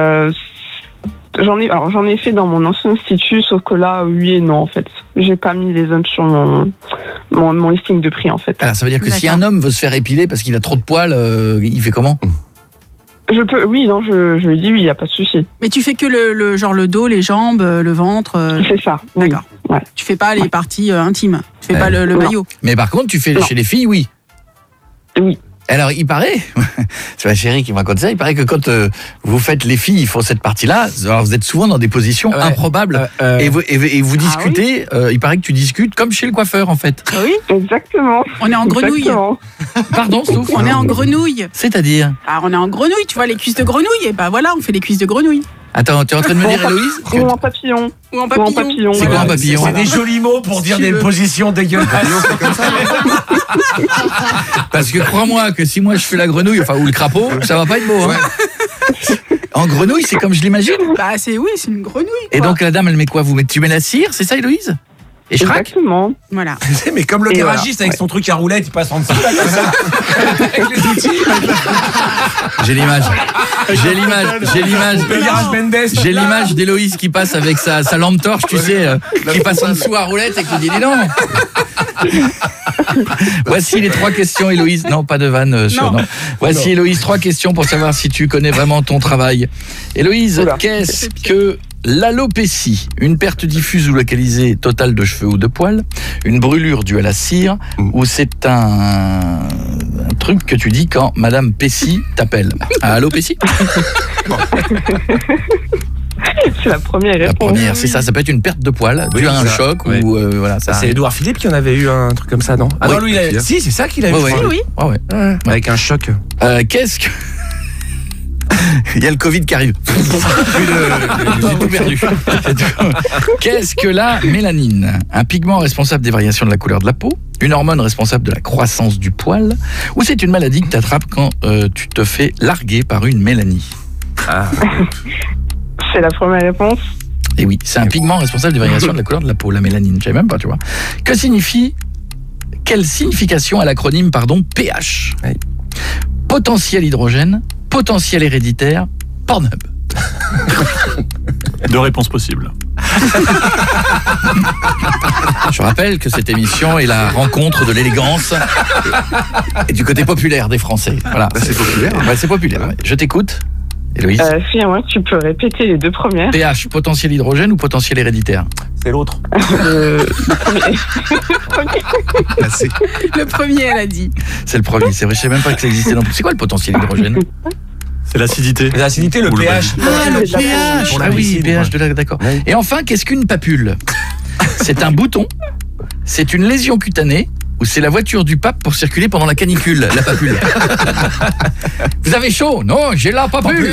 [SPEAKER 12] J'en ai fait dans mon ancien institut, sauf que là, oui et non, en fait. J'ai pas mis les hommes sur mon listing de prix, en fait.
[SPEAKER 2] Alors, ça veut dire que si un homme veut se faire épiler parce qu'il a trop de poils, il fait comment?
[SPEAKER 12] Je peux, oui, non, je lui dis oui, il n'y a pas de souci.
[SPEAKER 5] Mais tu fais que le dos, les jambes, le ventre.
[SPEAKER 12] C'est ça. Oui.
[SPEAKER 5] D'accord.
[SPEAKER 12] Ouais.
[SPEAKER 5] Tu fais pas les parties intimes. Tu fais pas le maillot.
[SPEAKER 2] Mais par contre, tu fais chez les filles, oui.
[SPEAKER 12] Oui.
[SPEAKER 2] Alors, il paraît, c'est ma chérie qui me raconte ça, il paraît que quand vous faites les filles, ils font cette partie-là, alors vous êtes souvent dans des positions improbables et vous discutez, il paraît que tu discutes comme chez le coiffeur en fait.
[SPEAKER 5] Oui,
[SPEAKER 12] exactement.
[SPEAKER 5] On est en grenouille.
[SPEAKER 2] Pardon, Stouff?
[SPEAKER 5] On est en grenouille.
[SPEAKER 2] C'est-à-dire?
[SPEAKER 5] Ah, on est en grenouille, tu vois les cuisses de grenouille, et bah voilà, on fait les cuisses de grenouille.
[SPEAKER 2] Attends, tu es en train de me dire, Héloïse?
[SPEAKER 12] Ou en papillon.
[SPEAKER 5] Ou en papillon.
[SPEAKER 2] C'est quoi un papillon?
[SPEAKER 1] C'est des jolis mots pour dire des positions dégueulasses.
[SPEAKER 18] C'est comme ça.
[SPEAKER 2] Parce que crois-moi que si moi je fais la grenouille, enfin ou le crapaud, ça va pas être beau. Hein. En grenouille, c'est comme je l'imagine?
[SPEAKER 5] Bah c'est une grenouille. Quoi.
[SPEAKER 2] Et donc la dame, elle met quoi? Tu mets la cire, c'est ça, Héloïse? Et je craque?
[SPEAKER 12] Exactement.
[SPEAKER 5] Voilà.
[SPEAKER 1] Mais comme le garagiste avec son truc à roulette, il passe en dessous là, comme ça. Avec les outils.
[SPEAKER 2] J'ai l'image. J'ai l'image d'Héloïse qui passe avec sa lampe torche, tu sais, qui passe en dessous à roulette et qui dit non. Voici les 3 questions, Héloïse. Non, pas de vanne sur non. Voici, Héloïse, 3 questions pour savoir si tu connais vraiment ton travail. Héloïse, qu'est-ce que l'alopécie? Une perte diffuse ou localisée totale de cheveux ou de poils, une brûlure due à la cire, ou c'est un truc que tu dis quand Madame Pessi t'appelle? Alopécie?
[SPEAKER 12] C'est la première réponse.
[SPEAKER 2] La première, c'est ça peut être une perte de poils due à un choc ou voilà. Ça
[SPEAKER 1] c'est Édouard Philippe qui en avait eu un truc comme ça, non? Ah non, lui, si, c'est ça qu'il a eu.
[SPEAKER 5] Oui.
[SPEAKER 1] Avec un choc.
[SPEAKER 2] Qu'est-ce que... Il y a le Covid qui arrive. J'ai tout perdu. Qu'est-ce que la mélanine? Un pigment responsable des variations de la couleur de la peau, une hormone responsable de la croissance du poil, ou c'est une maladie que t'attrapes quand tu te fais larguer par une mélanie?
[SPEAKER 12] C'est la première réponse.
[SPEAKER 2] Et oui, c'est un pigment responsable des variations de la couleur de la peau, la mélanine. Je savais même pas, tu vois. Quelle signification a l'acronyme, pH? Potentiel hydrogène, potentiel héréditaire, Pornhub.
[SPEAKER 14] 2 réponses possibles.
[SPEAKER 2] Je rappelle que cette émission est la rencontre de l'élégance et du côté populaire des Français. Voilà.
[SPEAKER 18] C'est populaire.
[SPEAKER 2] Ouais, c'est populaire. Ouais. Je t'écoute, Héloïse.
[SPEAKER 12] Excusez-moi, tu peux répéter les 2 premières.
[SPEAKER 2] pH, potentiel hydrogène ou potentiel héréditaire?
[SPEAKER 1] C'est l'autre.
[SPEAKER 12] Le
[SPEAKER 5] premier, elle a dit.
[SPEAKER 2] C'est le premier, c'est vrai, je sais même pas que ça existait non plus. C'est quoi le potentiel hydrogène?
[SPEAKER 14] C'est l'acidité.
[SPEAKER 1] L'acidité, le pH.
[SPEAKER 2] Le pH. Ah oui, pH de la... D'accord. Oui. Et enfin, qu'est-ce qu'une papule? C'est un bouton, c'est une lésion cutanée, ou c'est la voiture du pape pour circuler pendant la canicule, la papule? Vous avez chaud? Non, j'ai la papule.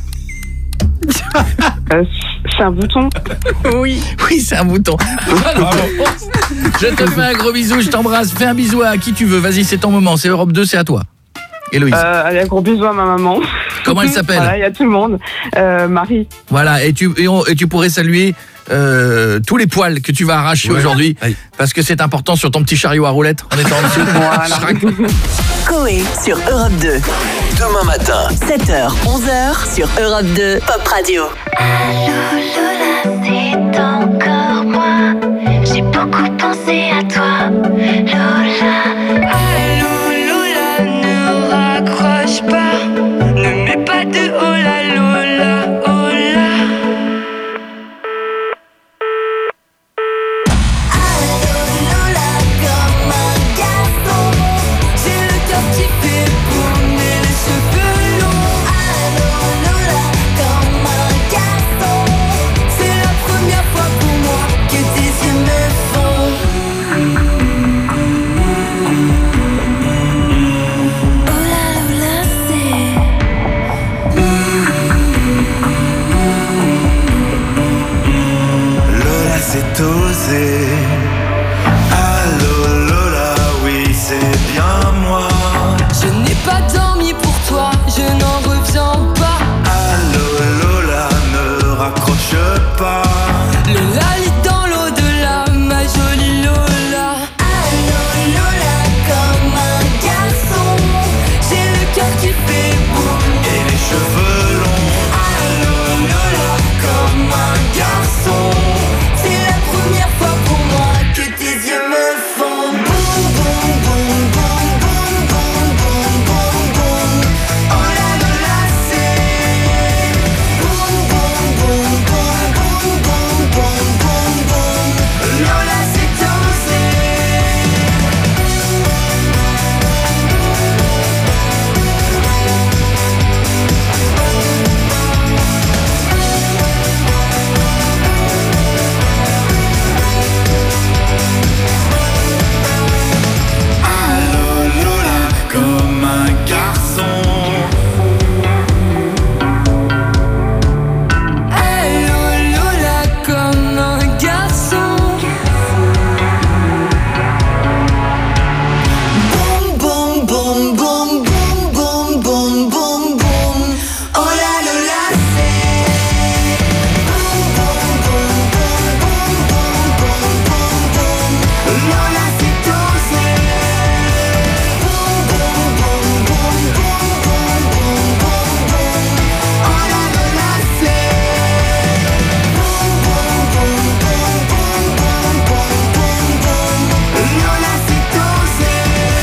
[SPEAKER 12] C'est un bouton?
[SPEAKER 5] Oui.
[SPEAKER 2] Oui, c'est un bouton. Je te fais un gros bisou, je t'embrasse. Fais un bisou à qui tu veux. Vas-y, c'est ton moment. C'est Europe 2, c'est à toi. Héloïse.
[SPEAKER 12] Allez, un gros bisou à ma maman.
[SPEAKER 2] Comment elle s'appelle?
[SPEAKER 12] Voilà, il y a tout le monde. Marie.
[SPEAKER 2] Voilà, et tu pourrais saluer tous les poils que tu vas arracher aujourd'hui, parce que c'est important sur ton petit chariot à roulettes en étant en dessous.
[SPEAKER 4] Coé sur Europe 2.
[SPEAKER 3] Demain matin.
[SPEAKER 4] 7h, 11h sur Europe 2 Pop Radio.
[SPEAKER 10] C'est encore moi. J'ai beaucoup pensé à toi, Lola. Allô, Lola, ne raccroche pas. Ne mets pas de hola, Lola, hola. Allô, Lola, comme un garçon. J'ai le cœur qui fait bouger les cheveux longs. Allô, Lola, comme un garçon. C'est la première fois pour moi que tes yeux me font. Hola, Lola, c'est.
[SPEAKER 6] Lola, c'est osé. Allô, Lola, oui, c'est bien moi.
[SPEAKER 10] Je n'ai pas dormi pour toi, je n'en reviens pas.
[SPEAKER 6] Allô, Lola, ne raccroche pas.
[SPEAKER 10] Lola lit dans l'au-delà, ma jolie Lola. Allô, Lola, comme un garçon. J'ai le cœur qui fait boum
[SPEAKER 6] Et les cheveux longs.
[SPEAKER 10] Allô, Lola, comme un garçon. C'est la première fois pour moi que tes yeux me font boum, boum, boum, boum, boum, boum, boum, boum, boum. Oh là, Lola, c'est boum, boum, boum, boum, boum, boum, boum, boum, boum. Lola, c'est osé.
[SPEAKER 6] Allô, Lola, comme un garçon.
[SPEAKER 10] Allô, Lola, comme un garçon. Boum, boum, boum, boum, boum, boum, boum, boum, boum. Oh là, Lola, c'est boum, boum, boum, boum, boum, boum, boum, boum, boum. Lola, c'est osé. Boum, boum, boum, boum, boum, boum, boum, boum, boum. Oh là, Lola, c'est boum, boum, boum, boum, boum, boum, boum, boum, boum. Lola, c'est osé.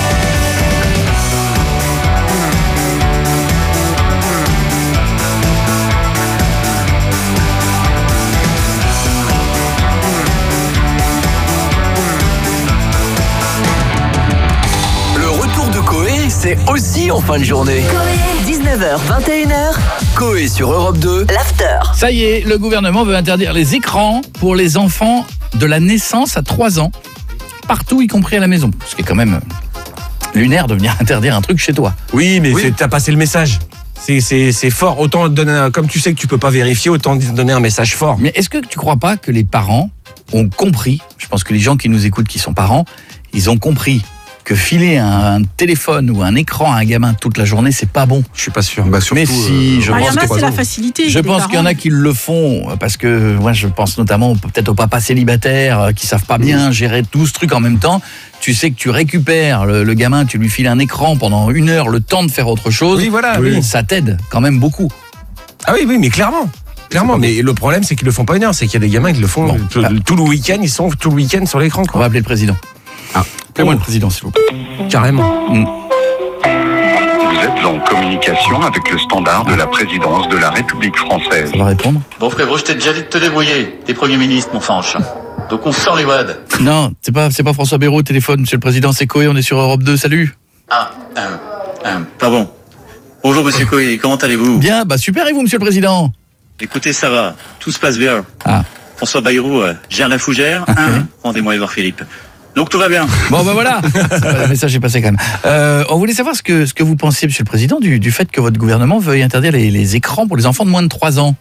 [SPEAKER 3] Le retour de Coé, c'est aussi en fin de journée.
[SPEAKER 4] 19h, 21h,
[SPEAKER 3] Coé sur Europe 2.
[SPEAKER 4] l'after.
[SPEAKER 2] Ça y est, le gouvernement veut interdire les écrans pour les enfants de la naissance à 3 ans, partout, y compris à la maison. Ce qui est quand même lunaire de venir interdire un truc chez toi.
[SPEAKER 1] Oui, mais t'as passé le message. C'est fort. Autant donner, comme tu sais que tu peux pas vérifier, autant donner un message fort.
[SPEAKER 2] Mais est-ce que tu crois pas que les parents ont compris, je pense que les gens qui nous écoutent qui sont parents, ils ont compris que filer un téléphone ou un écran à un gamin toute la journée, c'est pas bon.
[SPEAKER 1] Je suis pas sûr.
[SPEAKER 2] Mais si, je
[SPEAKER 5] Il y
[SPEAKER 2] pense
[SPEAKER 5] en a,
[SPEAKER 2] que
[SPEAKER 5] c'est la facilité.
[SPEAKER 2] je
[SPEAKER 5] des
[SPEAKER 2] pense qu'il y en a
[SPEAKER 5] parents.
[SPEAKER 2] qui le font parce que moi je pense notamment peut-être aux papas célibataires qui savent pas bien gérer tout ce truc en même temps. Tu sais que tu récupères le gamin, tu lui files un écran pendant 1 heure, le temps de faire autre chose.
[SPEAKER 1] Oui, voilà, oui.
[SPEAKER 2] Ça t'aide quand même beaucoup.
[SPEAKER 1] Ah oui, mais clairement. Clairement, mais le problème c'est qu'ils le font pas 1 heure, c'est qu'il y a des gamins qui le font tout le week-end, ils sont tout le week-end sur l'écran.
[SPEAKER 2] On va appeler le président. Appelez-moi le président s'il vous plaît.
[SPEAKER 1] Carrément.
[SPEAKER 7] Vous êtes en communication avec le standard de la présidence de la République française.
[SPEAKER 2] Ça va répondre?
[SPEAKER 8] Bon frérot, je t'ai déjà dit de te débrouiller. T'es Premier ministre, mon fanche. Donc on sort les wads.
[SPEAKER 2] Non, c'est pas François Bayrou au téléphone, monsieur le président, c'est Coé, on est sur Europe 2, salut.
[SPEAKER 8] Pardon. Bonjour monsieur Coé, comment allez-vous?
[SPEAKER 2] Bien, super, et vous monsieur le président?
[SPEAKER 8] Écoutez, ça va, tout se passe bien. François Bayrou gère la fougère. Rendez-moi Édouard Philippe. Donc tout va bien.
[SPEAKER 2] Bon voilà, le message est passé quand même. On voulait savoir ce que vous pensiez, monsieur le président, du fait que votre gouvernement veuille interdire les écrans pour les enfants de moins de 3 ans.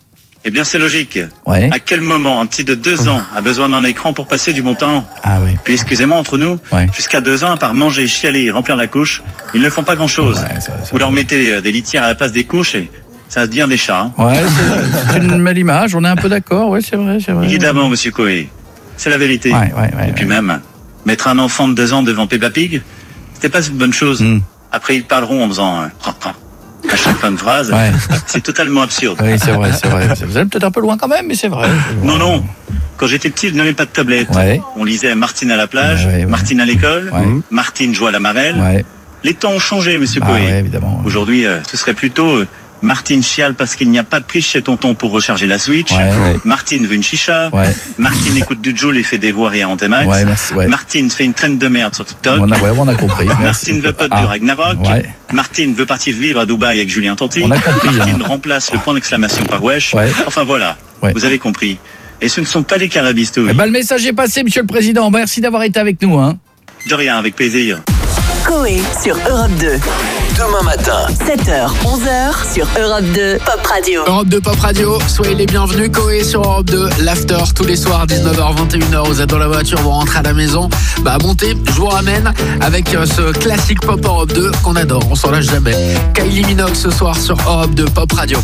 [SPEAKER 8] Eh bien, c'est logique.
[SPEAKER 2] Ouais.
[SPEAKER 8] À quel moment un petit de 2 ans a besoin d'un écran pour passer du bon temps?
[SPEAKER 2] Ah oui.
[SPEAKER 8] Puis, excusez-moi, entre nous,
[SPEAKER 2] Ouais.
[SPEAKER 8] jusqu'à 2 ans, à part manger, chialer et remplir la couche, ils ne font pas grand-chose. Vous leur mettez des litières à la place des couches et ça devient des chats. Hein.
[SPEAKER 2] Ouais, c'est une belle image, on est un peu d'accord, ouais, c'est vrai.
[SPEAKER 8] Évidemment, monsieur Coé, c'est la vérité. Et puis même, mettre un enfant de 2 ans devant Peppa Pig, c'était pas une bonne chose. Après, ils parleront en faisant à chaque fin de phrase.
[SPEAKER 2] Ouais.
[SPEAKER 8] C'est totalement absurde.
[SPEAKER 2] Oui, c'est vrai. Vous allez peut-être un peu loin quand même, mais c'est vrai.
[SPEAKER 8] Non. Quand j'étais petit, je n'avais pas de tablette.
[SPEAKER 2] Ouais.
[SPEAKER 8] On lisait Martine à la plage, Martine à l'école, Martine joue à la marelle.
[SPEAKER 2] Ouais.
[SPEAKER 8] Les temps ont changé, monsieur Coé.
[SPEAKER 2] Ouais, évidemment.
[SPEAKER 8] Aujourd'hui, ce serait plutôt Martine chiale parce qu'il n'y a pas de prise chez tonton pour recharger la Switch.
[SPEAKER 2] Ouais.
[SPEAKER 8] Martine veut une chicha.
[SPEAKER 2] Ouais.
[SPEAKER 8] Martine écoute du Joule et fait des voiries à Antemax.
[SPEAKER 2] Ouais, merci, ouais.
[SPEAKER 8] Martine fait une traîne de merde sur TikTok.
[SPEAKER 2] On a compris.
[SPEAKER 8] Martine veut pas du Ragnarok.
[SPEAKER 2] Ouais.
[SPEAKER 8] Martine veut partir vivre à Dubaï avec Julien Tanti.
[SPEAKER 2] On a compris,
[SPEAKER 8] Martine remplace le point d'exclamation par wesh.
[SPEAKER 2] Ouais.
[SPEAKER 8] Enfin voilà, vous avez compris. Et ce ne sont pas les carabistes.
[SPEAKER 2] Eh ben, le message est passé, monsieur le président. Merci d'avoir été avec nous. Hein.
[SPEAKER 8] De rien, avec plaisir.
[SPEAKER 4] Coé sur Europe 2.
[SPEAKER 3] Demain matin.
[SPEAKER 4] 7h, 11h sur Europe 2 Pop Radio.
[SPEAKER 2] Europe 2 Pop Radio, soyez les bienvenus. Coé sur Europe 2, l'after tous les soirs, 19h, 21h. Vous êtes dans la voiture, vous rentrez à la maison. Montez, je vous ramène avec ce classique Pop Europe 2 qu'on adore, on s'en lâche jamais. Kylie Minogue ce soir sur Europe 2 Pop Radio.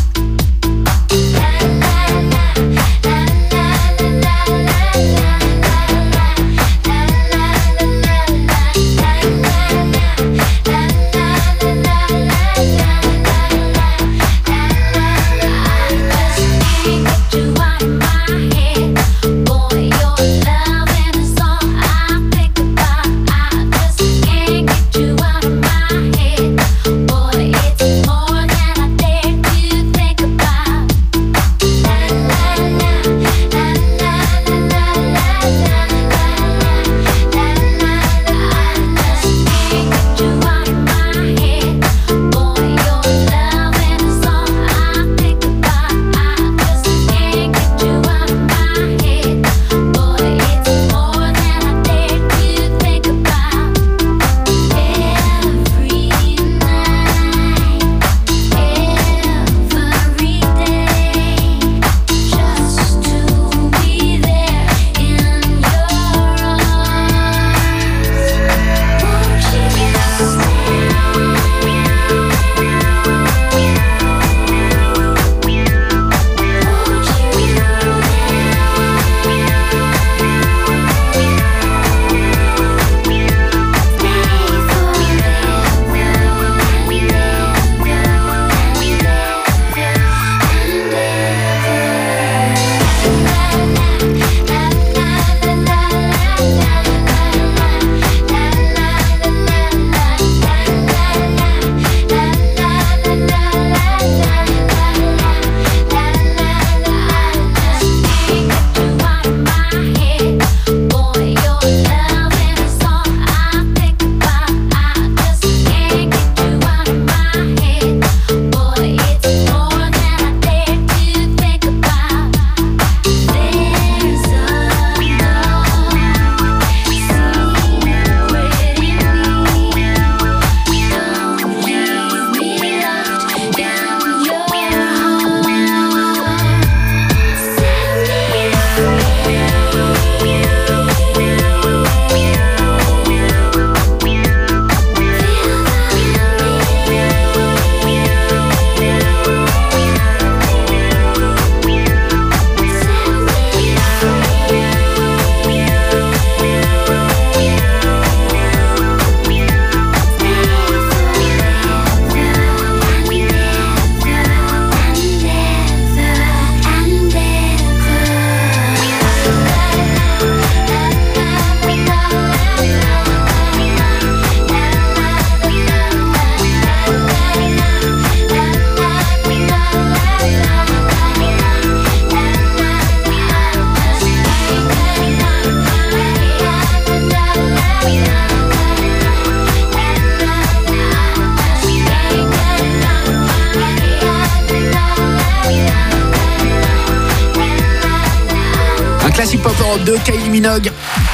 [SPEAKER 2] Classique Pop Europe 2, Kylie Minogue.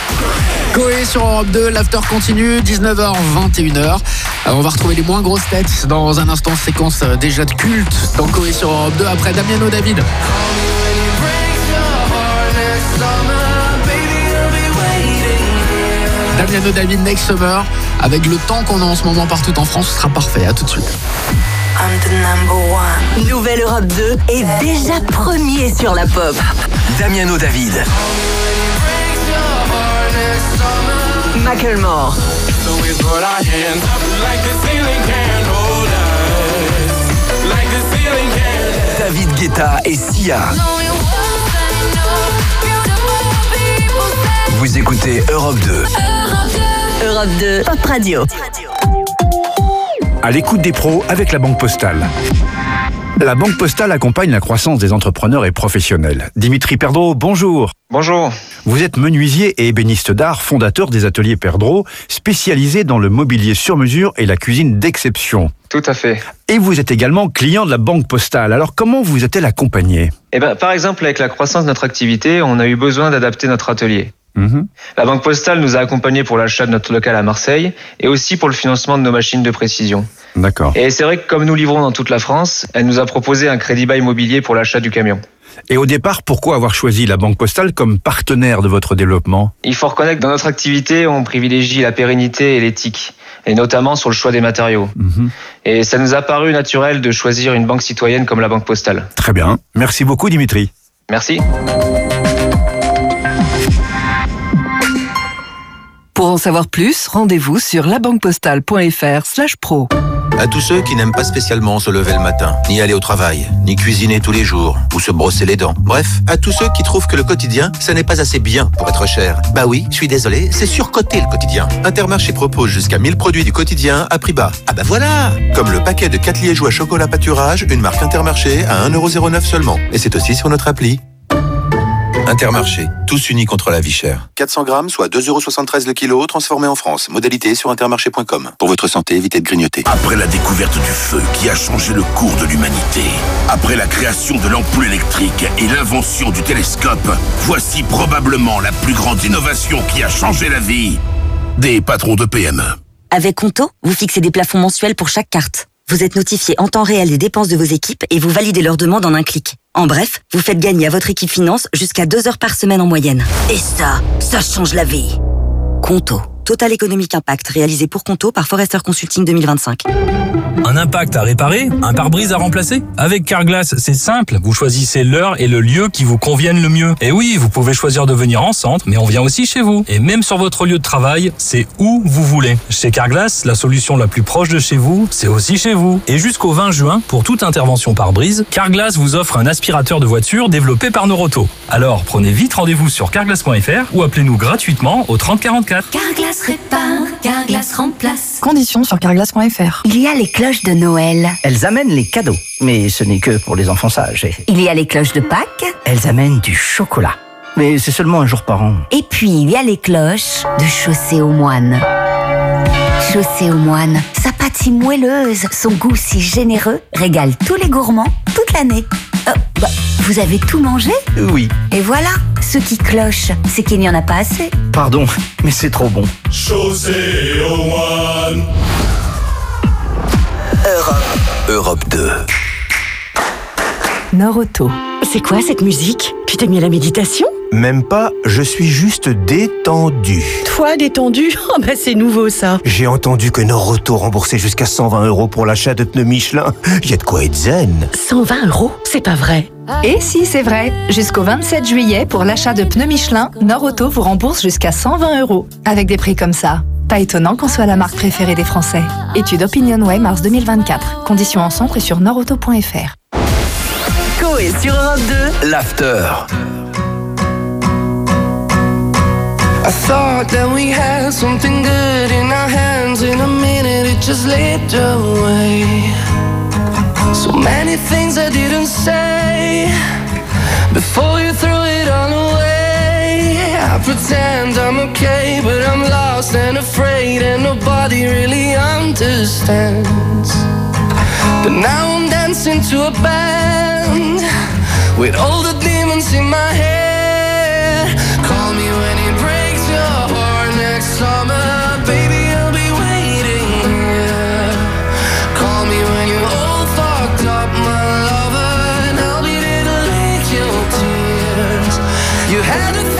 [SPEAKER 2] Coé sur Europe 2, l'after continue, 19h, 21h. On va retrouver les moins grosses têtes dans un instant, séquence déjà de culte dans Coé sur Europe 2 après Damiano David. Damiano David, Next Summer. Avec le temps qu'on a en ce moment partout en France, ce sera parfait. À tout de suite.
[SPEAKER 4] Nouvelle Europe 2 est déjà premier sur la pop.
[SPEAKER 3] Damiano David.
[SPEAKER 4] Macklemore.
[SPEAKER 3] David Guetta et Sia. Vous écoutez Europe 2.
[SPEAKER 4] Europe 2, Pop Radio.
[SPEAKER 21] À l'écoute des pros avec la Banque Postale. La Banque Postale accompagne la croissance des entrepreneurs et professionnels. Dimitri Perdreau, bonjour.
[SPEAKER 9] Bonjour.
[SPEAKER 21] Vous êtes menuisier et ébéniste d'art, fondateur des ateliers Perdreau, spécialisé dans le mobilier sur mesure et la cuisine d'exception.
[SPEAKER 9] Tout à fait.
[SPEAKER 21] Et vous êtes également client de la Banque Postale. Alors comment vous a-t-elle accompagné ?
[SPEAKER 9] Par exemple, avec la croissance de notre activité, on a eu besoin d'adapter notre atelier. La Banque Postale nous a accompagnés pour l'achat de notre local à Marseille et aussi pour le financement de nos machines de précision.
[SPEAKER 21] D'accord.
[SPEAKER 9] Et c'est vrai que comme nous livrons dans toute la France, elle nous a proposé un crédit bail immobilier pour l'achat du camion.
[SPEAKER 21] Et au départ, pourquoi avoir choisi la Banque Postale comme partenaire de votre développement ?
[SPEAKER 9] Il faut reconnaître que dans notre activité, on privilégie la pérennité et l'éthique, et notamment sur le choix des matériaux. Et ça nous a paru naturel de choisir une banque citoyenne comme la Banque Postale.
[SPEAKER 21] Très bien. Merci beaucoup, Dimitri.
[SPEAKER 9] Merci.
[SPEAKER 23] Pour en savoir plus, rendez-vous sur labanquepostale.fr/pro.
[SPEAKER 24] À tous ceux qui n'aiment pas spécialement se lever le matin, ni aller au travail, ni cuisiner tous les jours, ou se brosser les dents. Bref, à tous ceux qui trouvent que le quotidien, ça n'est pas assez bien pour être cher. Bah oui, je suis désolé, c'est surcoté le quotidien. Intermarché propose jusqu'à 1000 produits du quotidien à prix bas. Ah bah voilà! Comme le paquet de 4 liégeois chocolat pâturage, une marque Intermarché à 1,09€ seulement. Et c'est aussi sur notre appli. Intermarché, tous unis contre la vie chère. 400 grammes, soit 2,73€ le kilo, transformé en France. Modalité sur intermarché.com. Pour votre santé, évitez de grignoter.
[SPEAKER 11] Après la découverte du feu qui a changé le cours de l'humanité, après la création de l'ampoule électrique et l'invention du télescope, voici probablement la plus grande innovation qui a changé la vie des patrons de PME.
[SPEAKER 13] Avec Conto, vous fixez des plafonds mensuels pour chaque carte. Vous êtes notifié en temps réel des dépenses de vos équipes et vous validez leurs demandes en un clic. En bref, vous faites gagner à votre équipe finance jusqu'à 2 heures par semaine en moyenne. Et ça change la vie. Conto. Total Economic Impact, réalisé pour Conto par Forrester Consulting 2025.
[SPEAKER 14] Un impact à réparer? Un pare-brise à remplacer? Avec Carglass, c'est simple. Vous choisissez l'heure et le lieu qui vous conviennent le mieux. Et oui, vous pouvez choisir de venir en centre, mais on vient aussi chez vous. Et même sur votre lieu de travail, c'est où vous voulez. Chez Carglass, la solution la plus proche de chez vous, c'est aussi chez vous. Et jusqu'au 20 juin, pour toute intervention pare-brise, Carglass vous offre un aspirateur de voiture développé par Noroto. Alors, prenez vite rendez-vous sur carglass.fr ou appelez-nous gratuitement au 30 44.
[SPEAKER 17] Carglass répare, Carglass remplace.
[SPEAKER 19] Conditions sur carglass.fr.
[SPEAKER 17] Il y a les cloches de Noël.
[SPEAKER 22] Elles amènent les cadeaux, mais ce n'est que pour les enfants sages.
[SPEAKER 17] Il y a les cloches de Pâques.
[SPEAKER 22] Elles amènent du chocolat, mais c'est seulement un jour par an.
[SPEAKER 17] Et puis il y a les cloches de Chaussée aux Moines. Chaussée aux Moines, sa pâte si moelleuse, son goût si généreux, régale tous les gourmands toute l'année. Vous avez tout mangé?
[SPEAKER 22] Oui.
[SPEAKER 17] Et voilà, ce qui cloche, c'est qu'il n'y en a pas assez.
[SPEAKER 22] Pardon, mais c'est trop bon.
[SPEAKER 6] Chaussée aux Moines.
[SPEAKER 3] Europe 2.
[SPEAKER 19] Noroto.
[SPEAKER 17] C'est quoi cette musique? Tu t'es mis à la méditation?
[SPEAKER 27] Même pas, je suis juste détendu.
[SPEAKER 17] Toi, détendu? Oh bah c'est nouveau ça.
[SPEAKER 27] J'ai entendu que Noroto remboursait jusqu'à 120€ pour l'achat de pneus Michelin. Il y a de quoi être zen.
[SPEAKER 17] 120€? C'est pas vrai.
[SPEAKER 19] Et si, c'est vrai. Jusqu'au 27 juillet, pour l'achat de pneus Michelin, Noroto vous rembourse jusqu'à 120€. Avec des prix comme ça. Pas étonnant qu'on soit la marque préférée des Français. Étude OpinionWay mars 2024. Conditions en centre et sur noroto.fr.
[SPEAKER 4] Coé sur Europe 2.
[SPEAKER 3] L'after.
[SPEAKER 10] I thought that we had something good in our hands. In a minute it just slipped away. So many things I didn't say before you threw it all away. I pretend I'm okay, but I'm lost and afraid, and nobody really understands. But now I'm dancing to a band with all the demons in my head. Call me when it breaks your heart next summer, baby, I'll be waiting here. Call me when you're all fucked up, my lover, and I'll be there to lick your tears. You had to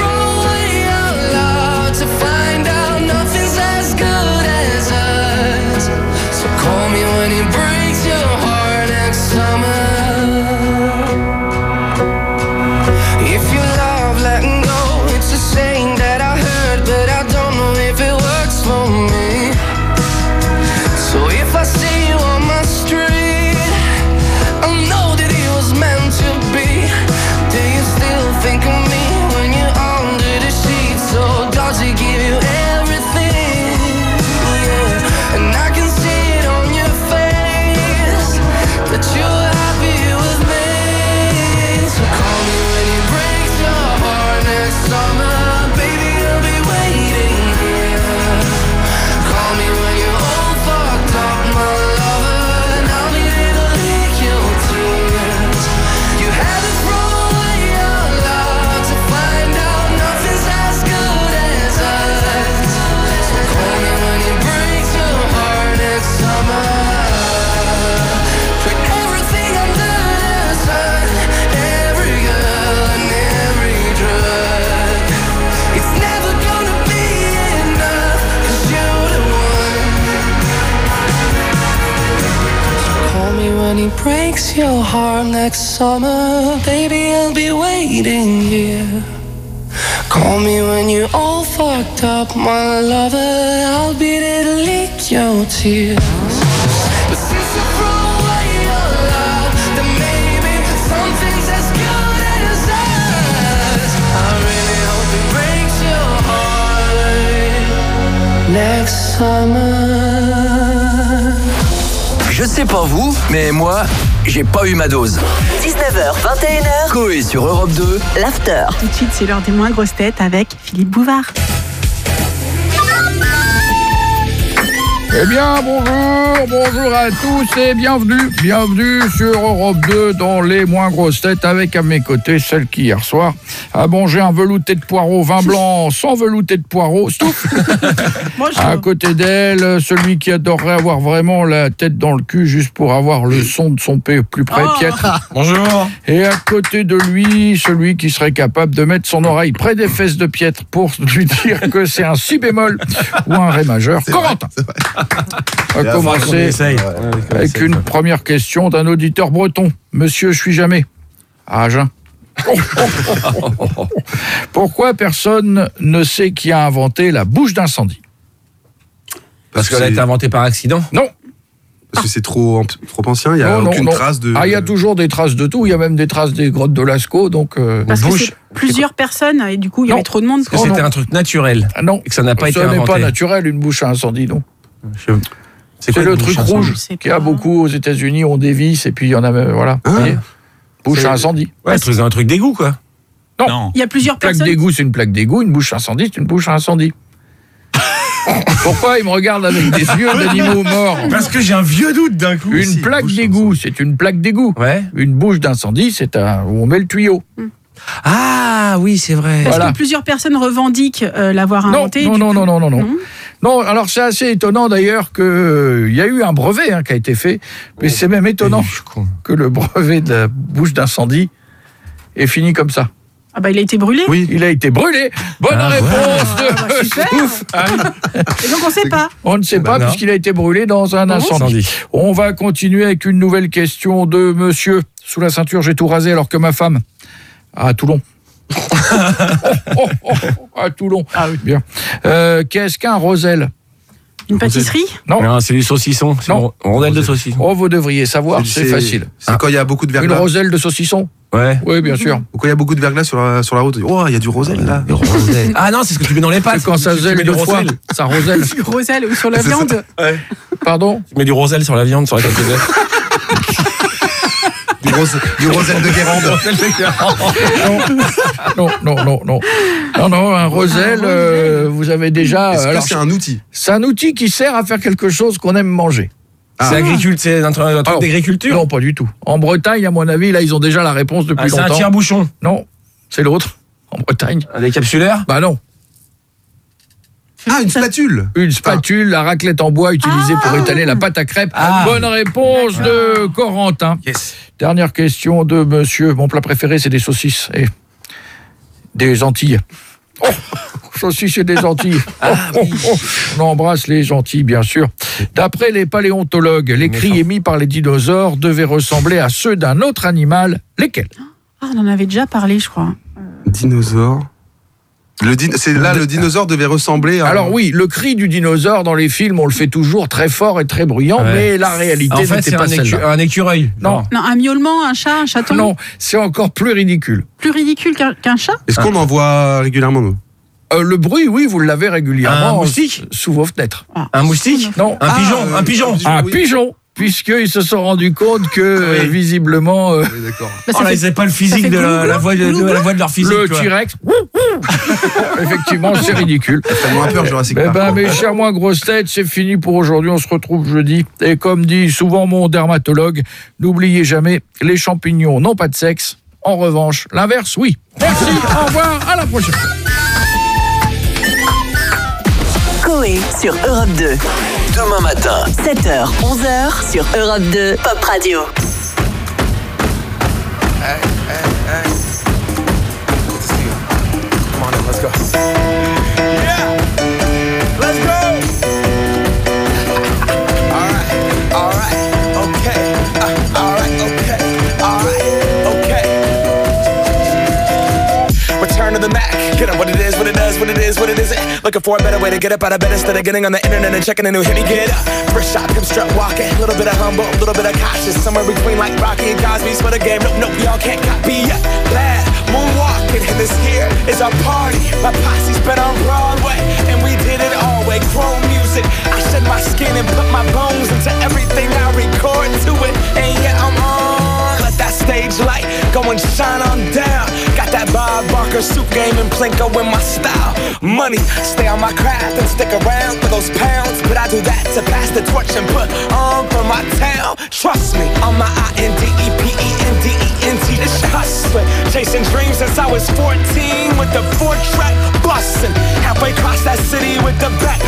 [SPEAKER 10] breaks your heart next summer, baby, I'll be waiting here. Call me when you're all fucked up, my lover, I'll be there to lick your tears. But since you throw away your love, then maybe something's as good as us. I really hope it breaks your heart next summer.
[SPEAKER 3] Je sais pas vous, mais moi, j'ai pas eu ma dose.
[SPEAKER 4] 19h, 21h.
[SPEAKER 3] Coé sur Europe 2.
[SPEAKER 4] L'after.
[SPEAKER 5] Tout de suite, c'est l'heure des moins grosses têtes avec Philippe Bouvard.
[SPEAKER 2] Eh bien, bonjour à tous et bienvenue sur Europe 2 dans les moins grosses têtes avec à mes côtés celle qui hier soir a mangé un velouté de poireaux, vin blanc sans velouté de poireaux, Stouff. À côté d'elle, celui qui adorerait avoir vraiment la tête dans le cul juste pour avoir le son de son P plus près, Pietre.
[SPEAKER 1] Bonjour.
[SPEAKER 2] Et à côté de lui, celui qui serait capable de mettre son oreille près des fesses de Pietre pour lui dire que c'est un si bémol ou un ré majeur, Corentin. On va commencer avec une première question d'un auditeur breton. Monsieur, je suis jamais. À Agen. Pourquoi personne ne sait qui a inventé la bouche d'incendie?
[SPEAKER 1] Parce qu'elle a été inventée par accident?
[SPEAKER 2] Non.
[SPEAKER 12] Parce que c'est trop ancien, il n'y a aucune trace de...
[SPEAKER 2] Ah, il y a toujours des traces de tout, il y a même des traces des grottes de Lascaux, donc...
[SPEAKER 5] Parce que c'est plusieurs personnes, et du coup, il y avait trop de monde.
[SPEAKER 1] Parce que c'était un truc naturel.
[SPEAKER 2] Ah, non.
[SPEAKER 1] Et que ça n'a pas été inventé.
[SPEAKER 2] Ce n'est pas naturel, une bouche à incendie, non. C'est le truc rouge qu'il y a beaucoup aux États-Unis, on dévisse, et puis il y en a même, voilà. Bouche à incendie.
[SPEAKER 1] Ouais, c'est un truc d'égout, quoi.
[SPEAKER 2] Non.
[SPEAKER 5] Il y a plusieurs
[SPEAKER 2] personnes. Une plaque d'égout, c'est une plaque d'égout, une bouche à incendie, c'est une bouche à incendie. Pourquoi il me regarde avec des yeux d'animaux morts?
[SPEAKER 1] Parce que j'ai un vieux doute d'un coup.
[SPEAKER 2] Une plaque d'égout, c'est une plaque d'égout.
[SPEAKER 1] Ouais.
[SPEAKER 2] Une bouche d'incendie, c'est où on met le tuyau.
[SPEAKER 1] Ah oui, c'est vrai.
[SPEAKER 5] Parce que plusieurs personnes revendiquent l'avoir inventé.
[SPEAKER 2] Non. Non, alors c'est assez étonnant d'ailleurs qu'il y a eu un brevet qui a été fait, mais c'est même étonnant que le brevet de la bouche d'incendie est fini comme ça.
[SPEAKER 5] Ah bah il a été brûlé.
[SPEAKER 2] Oui, il a été brûlé. Bonne réponse de Stouff.
[SPEAKER 5] Et donc on ne sait pas.
[SPEAKER 2] On ne sait pas puisqu'il a été brûlé dans un incendie. On va continuer avec une nouvelle question de monsieur. Sous la ceinture, j'ai tout rasé alors que ma femme à Toulon. À Toulon. Ah oui. Bien. Qu'est-ce qu'un roselle?
[SPEAKER 5] Une pâtisserie?
[SPEAKER 2] Non,
[SPEAKER 1] c'est du saucisson. C'est une rondelle de saucisson.
[SPEAKER 2] Oh, vous devriez savoir, c'est facile.
[SPEAKER 12] C'est quand il y a beaucoup de verglas.
[SPEAKER 2] Une roselle de saucisson?
[SPEAKER 1] Ouais.
[SPEAKER 2] Oui, bien sûr.
[SPEAKER 12] Ou quand il y a beaucoup de verglas sur la route. Oh, il y a du roselle là.
[SPEAKER 1] Ah non, c'est ce que tu mets dans les pâtes.
[SPEAKER 2] C'est quand ça zèle deux fois. Ça roselle.
[SPEAKER 5] Du roselle ou sur la viande?
[SPEAKER 1] Ouais.
[SPEAKER 2] Pardon?
[SPEAKER 1] Tu mets du roselle sur la viande, sur la côte de bœuf.
[SPEAKER 12] Du roselle de Guérande.
[SPEAKER 2] Non, un roselle, vous avez déjà...
[SPEAKER 12] Est-ce que c'est un outil?
[SPEAKER 2] C'est un outil qui sert à faire quelque chose qu'on aime manger.
[SPEAKER 1] C'est un truc d'agriculture?
[SPEAKER 2] Non, pas du tout. En Bretagne, à mon avis, là, ils ont déjà la réponse depuis longtemps.
[SPEAKER 1] C'est un tire-bouchon?
[SPEAKER 2] Non, c'est l'autre. En Bretagne.
[SPEAKER 1] Un décapsuleur?
[SPEAKER 2] Bah non.
[SPEAKER 12] Ah, une spatule.
[SPEAKER 2] Une spatule, la raclette en bois utilisée pour étaler la pâte à crêpes. Bonne réponse de Corentin.
[SPEAKER 1] Yes.
[SPEAKER 2] Dernière question de monsieur. Mon plat préféré, c'est des saucisses et des Antilles. Saucisses et des Antilles. On embrasse les Antilles, bien sûr. D'après les paléontologues, les cris émis par les dinosaures devaient ressembler à ceux d'un autre animal. Lesquels?
[SPEAKER 5] On en avait déjà parlé, je crois.
[SPEAKER 12] Dinosaure. Le dinosaure devait ressembler à...
[SPEAKER 2] Alors oui, le cri du dinosaure dans les films, on le fait toujours très fort et très bruyant, mais la réalité n'était pas celle-là.
[SPEAKER 1] Un écureuil.
[SPEAKER 5] Non, un miaulement, un chat, un chaton.
[SPEAKER 2] Non, c'est encore plus ridicule.
[SPEAKER 5] Plus ridicule qu'un chat?
[SPEAKER 12] Est-ce qu'on en voit régulièrement, nous?
[SPEAKER 2] Le bruit, oui, vous l'avez régulièrement.
[SPEAKER 1] Un moustique?
[SPEAKER 2] Sous vos fenêtres.
[SPEAKER 1] Un moustique?
[SPEAKER 2] Non.
[SPEAKER 1] Un pigeon.
[SPEAKER 2] Un pigeon. Puisqu'ils se sont rendus compte que, visiblement...
[SPEAKER 12] d'accord.
[SPEAKER 1] Ils n'avaient pas le physique de la voix de leur physique.
[SPEAKER 2] Le T-Rex. Effectivement, c'est ridicule.
[SPEAKER 12] Ça fait moins peur, Jurassic
[SPEAKER 2] Park. Mes chers moins grosses têtes, c'est fini pour aujourd'hui. On se retrouve jeudi. Et comme dit souvent mon dermatologue, n'oubliez jamais, les champignons n'ont pas de sexe. En revanche, l'inverse, oui. Merci, au revoir, à la prochaine.
[SPEAKER 4] Coé sur Europe 2.
[SPEAKER 3] Demain matin.
[SPEAKER 4] 7h, 11h sur Europe 2 Pop Radio.
[SPEAKER 1] Come on, let's go. Yeah! Let's go! All right, okay. All right.
[SPEAKER 7] Get up what it is, what it does, what it is, what it isn't. Looking for a better way to get up out of bed instead of getting on the internet and checking a new hit. Me get up, first shot, pimp strut walking. A little bit of humble, a little bit of cautious. Somewhere between like Rocky and Cosby's for the game. Nope, y'all can't copy yet. Glad moonwalking, and this here is our party. My posse's been on Broadway, and we did it all way. Chrome music, I shed my skin and put my bones into everything I record to it. And yeah, I'm on. Let that stage light go and shine on down. Got that Bob Barker suit game and Plinko in my style. Money, stay on my craft and stick around for those pounds. But I do that to pass the torch and put on for my town. Trust me, on my INDEPENDENT. This hustling, chasing dreams since I was 14 with the 4-track bustin'. Halfway across that city with the back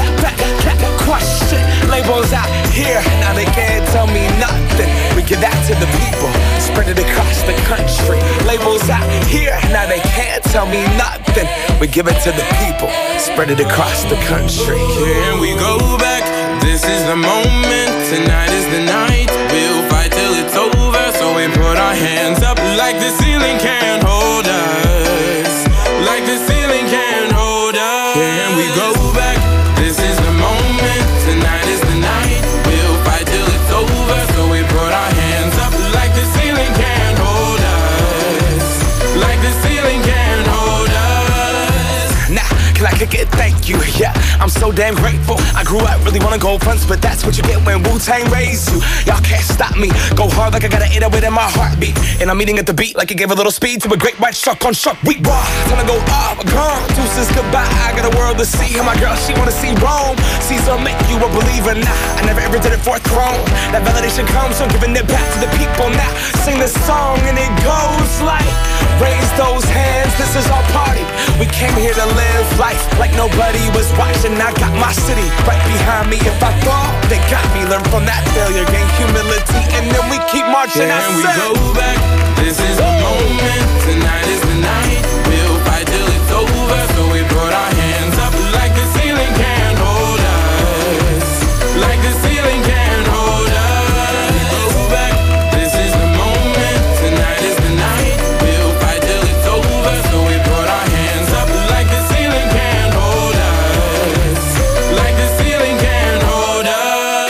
[SPEAKER 7] question. Labels out here, now they can't tell me nothing. We give that to the people, spread it across the country. Labels out here, now they can't tell me nothing. We give it to the people, spread it across the country.
[SPEAKER 15] Here we go back, this is the moment. Tonight is the night, we'll fight till it's over. So we put our hands up like the ceiling can't hold us. Like the ceiling can't hold us. Here we go back, this is the moment. Tonight is the night, we'll fight till it's over. So we put our hands up like the ceiling can't hold us. Like the ceiling can't hold us.
[SPEAKER 7] Nah, can I kick it? Thank you, yeah, I'm so damn grateful. I grew up really wanna go fronts, but that's what you get when Wu-Tang raised you. Y'all can't stop me, go hard like I got an 808 in my heartbeat. And I'm eating at the beat like it gave a little speed to a great white shark on shark week. Raw, time to go off, gone, deuces goodbye. I got a world to see, and my girl, she wanna see Rome. Caesar make you a believer, nah, I never ever did it for a throne. That validation comes from giving it back to the people. Now, sing this song and it goes like, raise those hands, this is our party. We came here to live life like nobody was watching. I got my city right behind me. If I fall, they got me. Learn from that failure, gain humility, and then we keep marching.
[SPEAKER 15] Can we go back? This is the moment. Tonight is the night. We'll fight till it's over. So we put our hands up like the ceiling can't hold us. Like the ceiling can't hold us. Go back. This is the moment. Tonight is the night. We'll fight till it's over. So we put our hands up like the ceiling can't hold us. Like the ceiling can't hold us.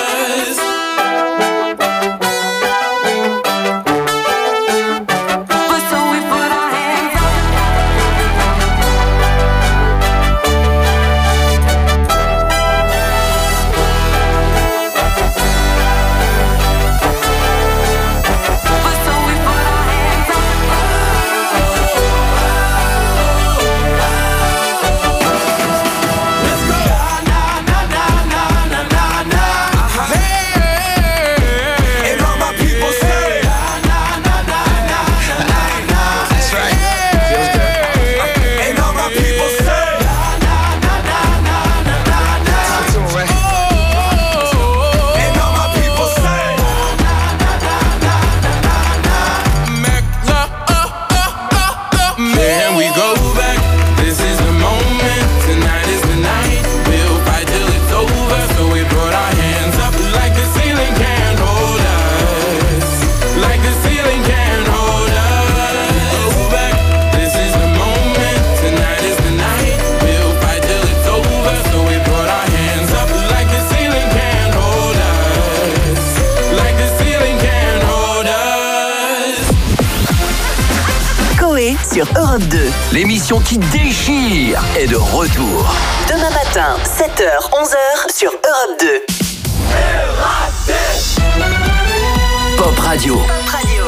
[SPEAKER 4] Sur Europe 2.
[SPEAKER 3] L'émission qui déchire est de retour.
[SPEAKER 4] Demain matin, 7h, 11h sur Europe 2.
[SPEAKER 3] Pop Radio.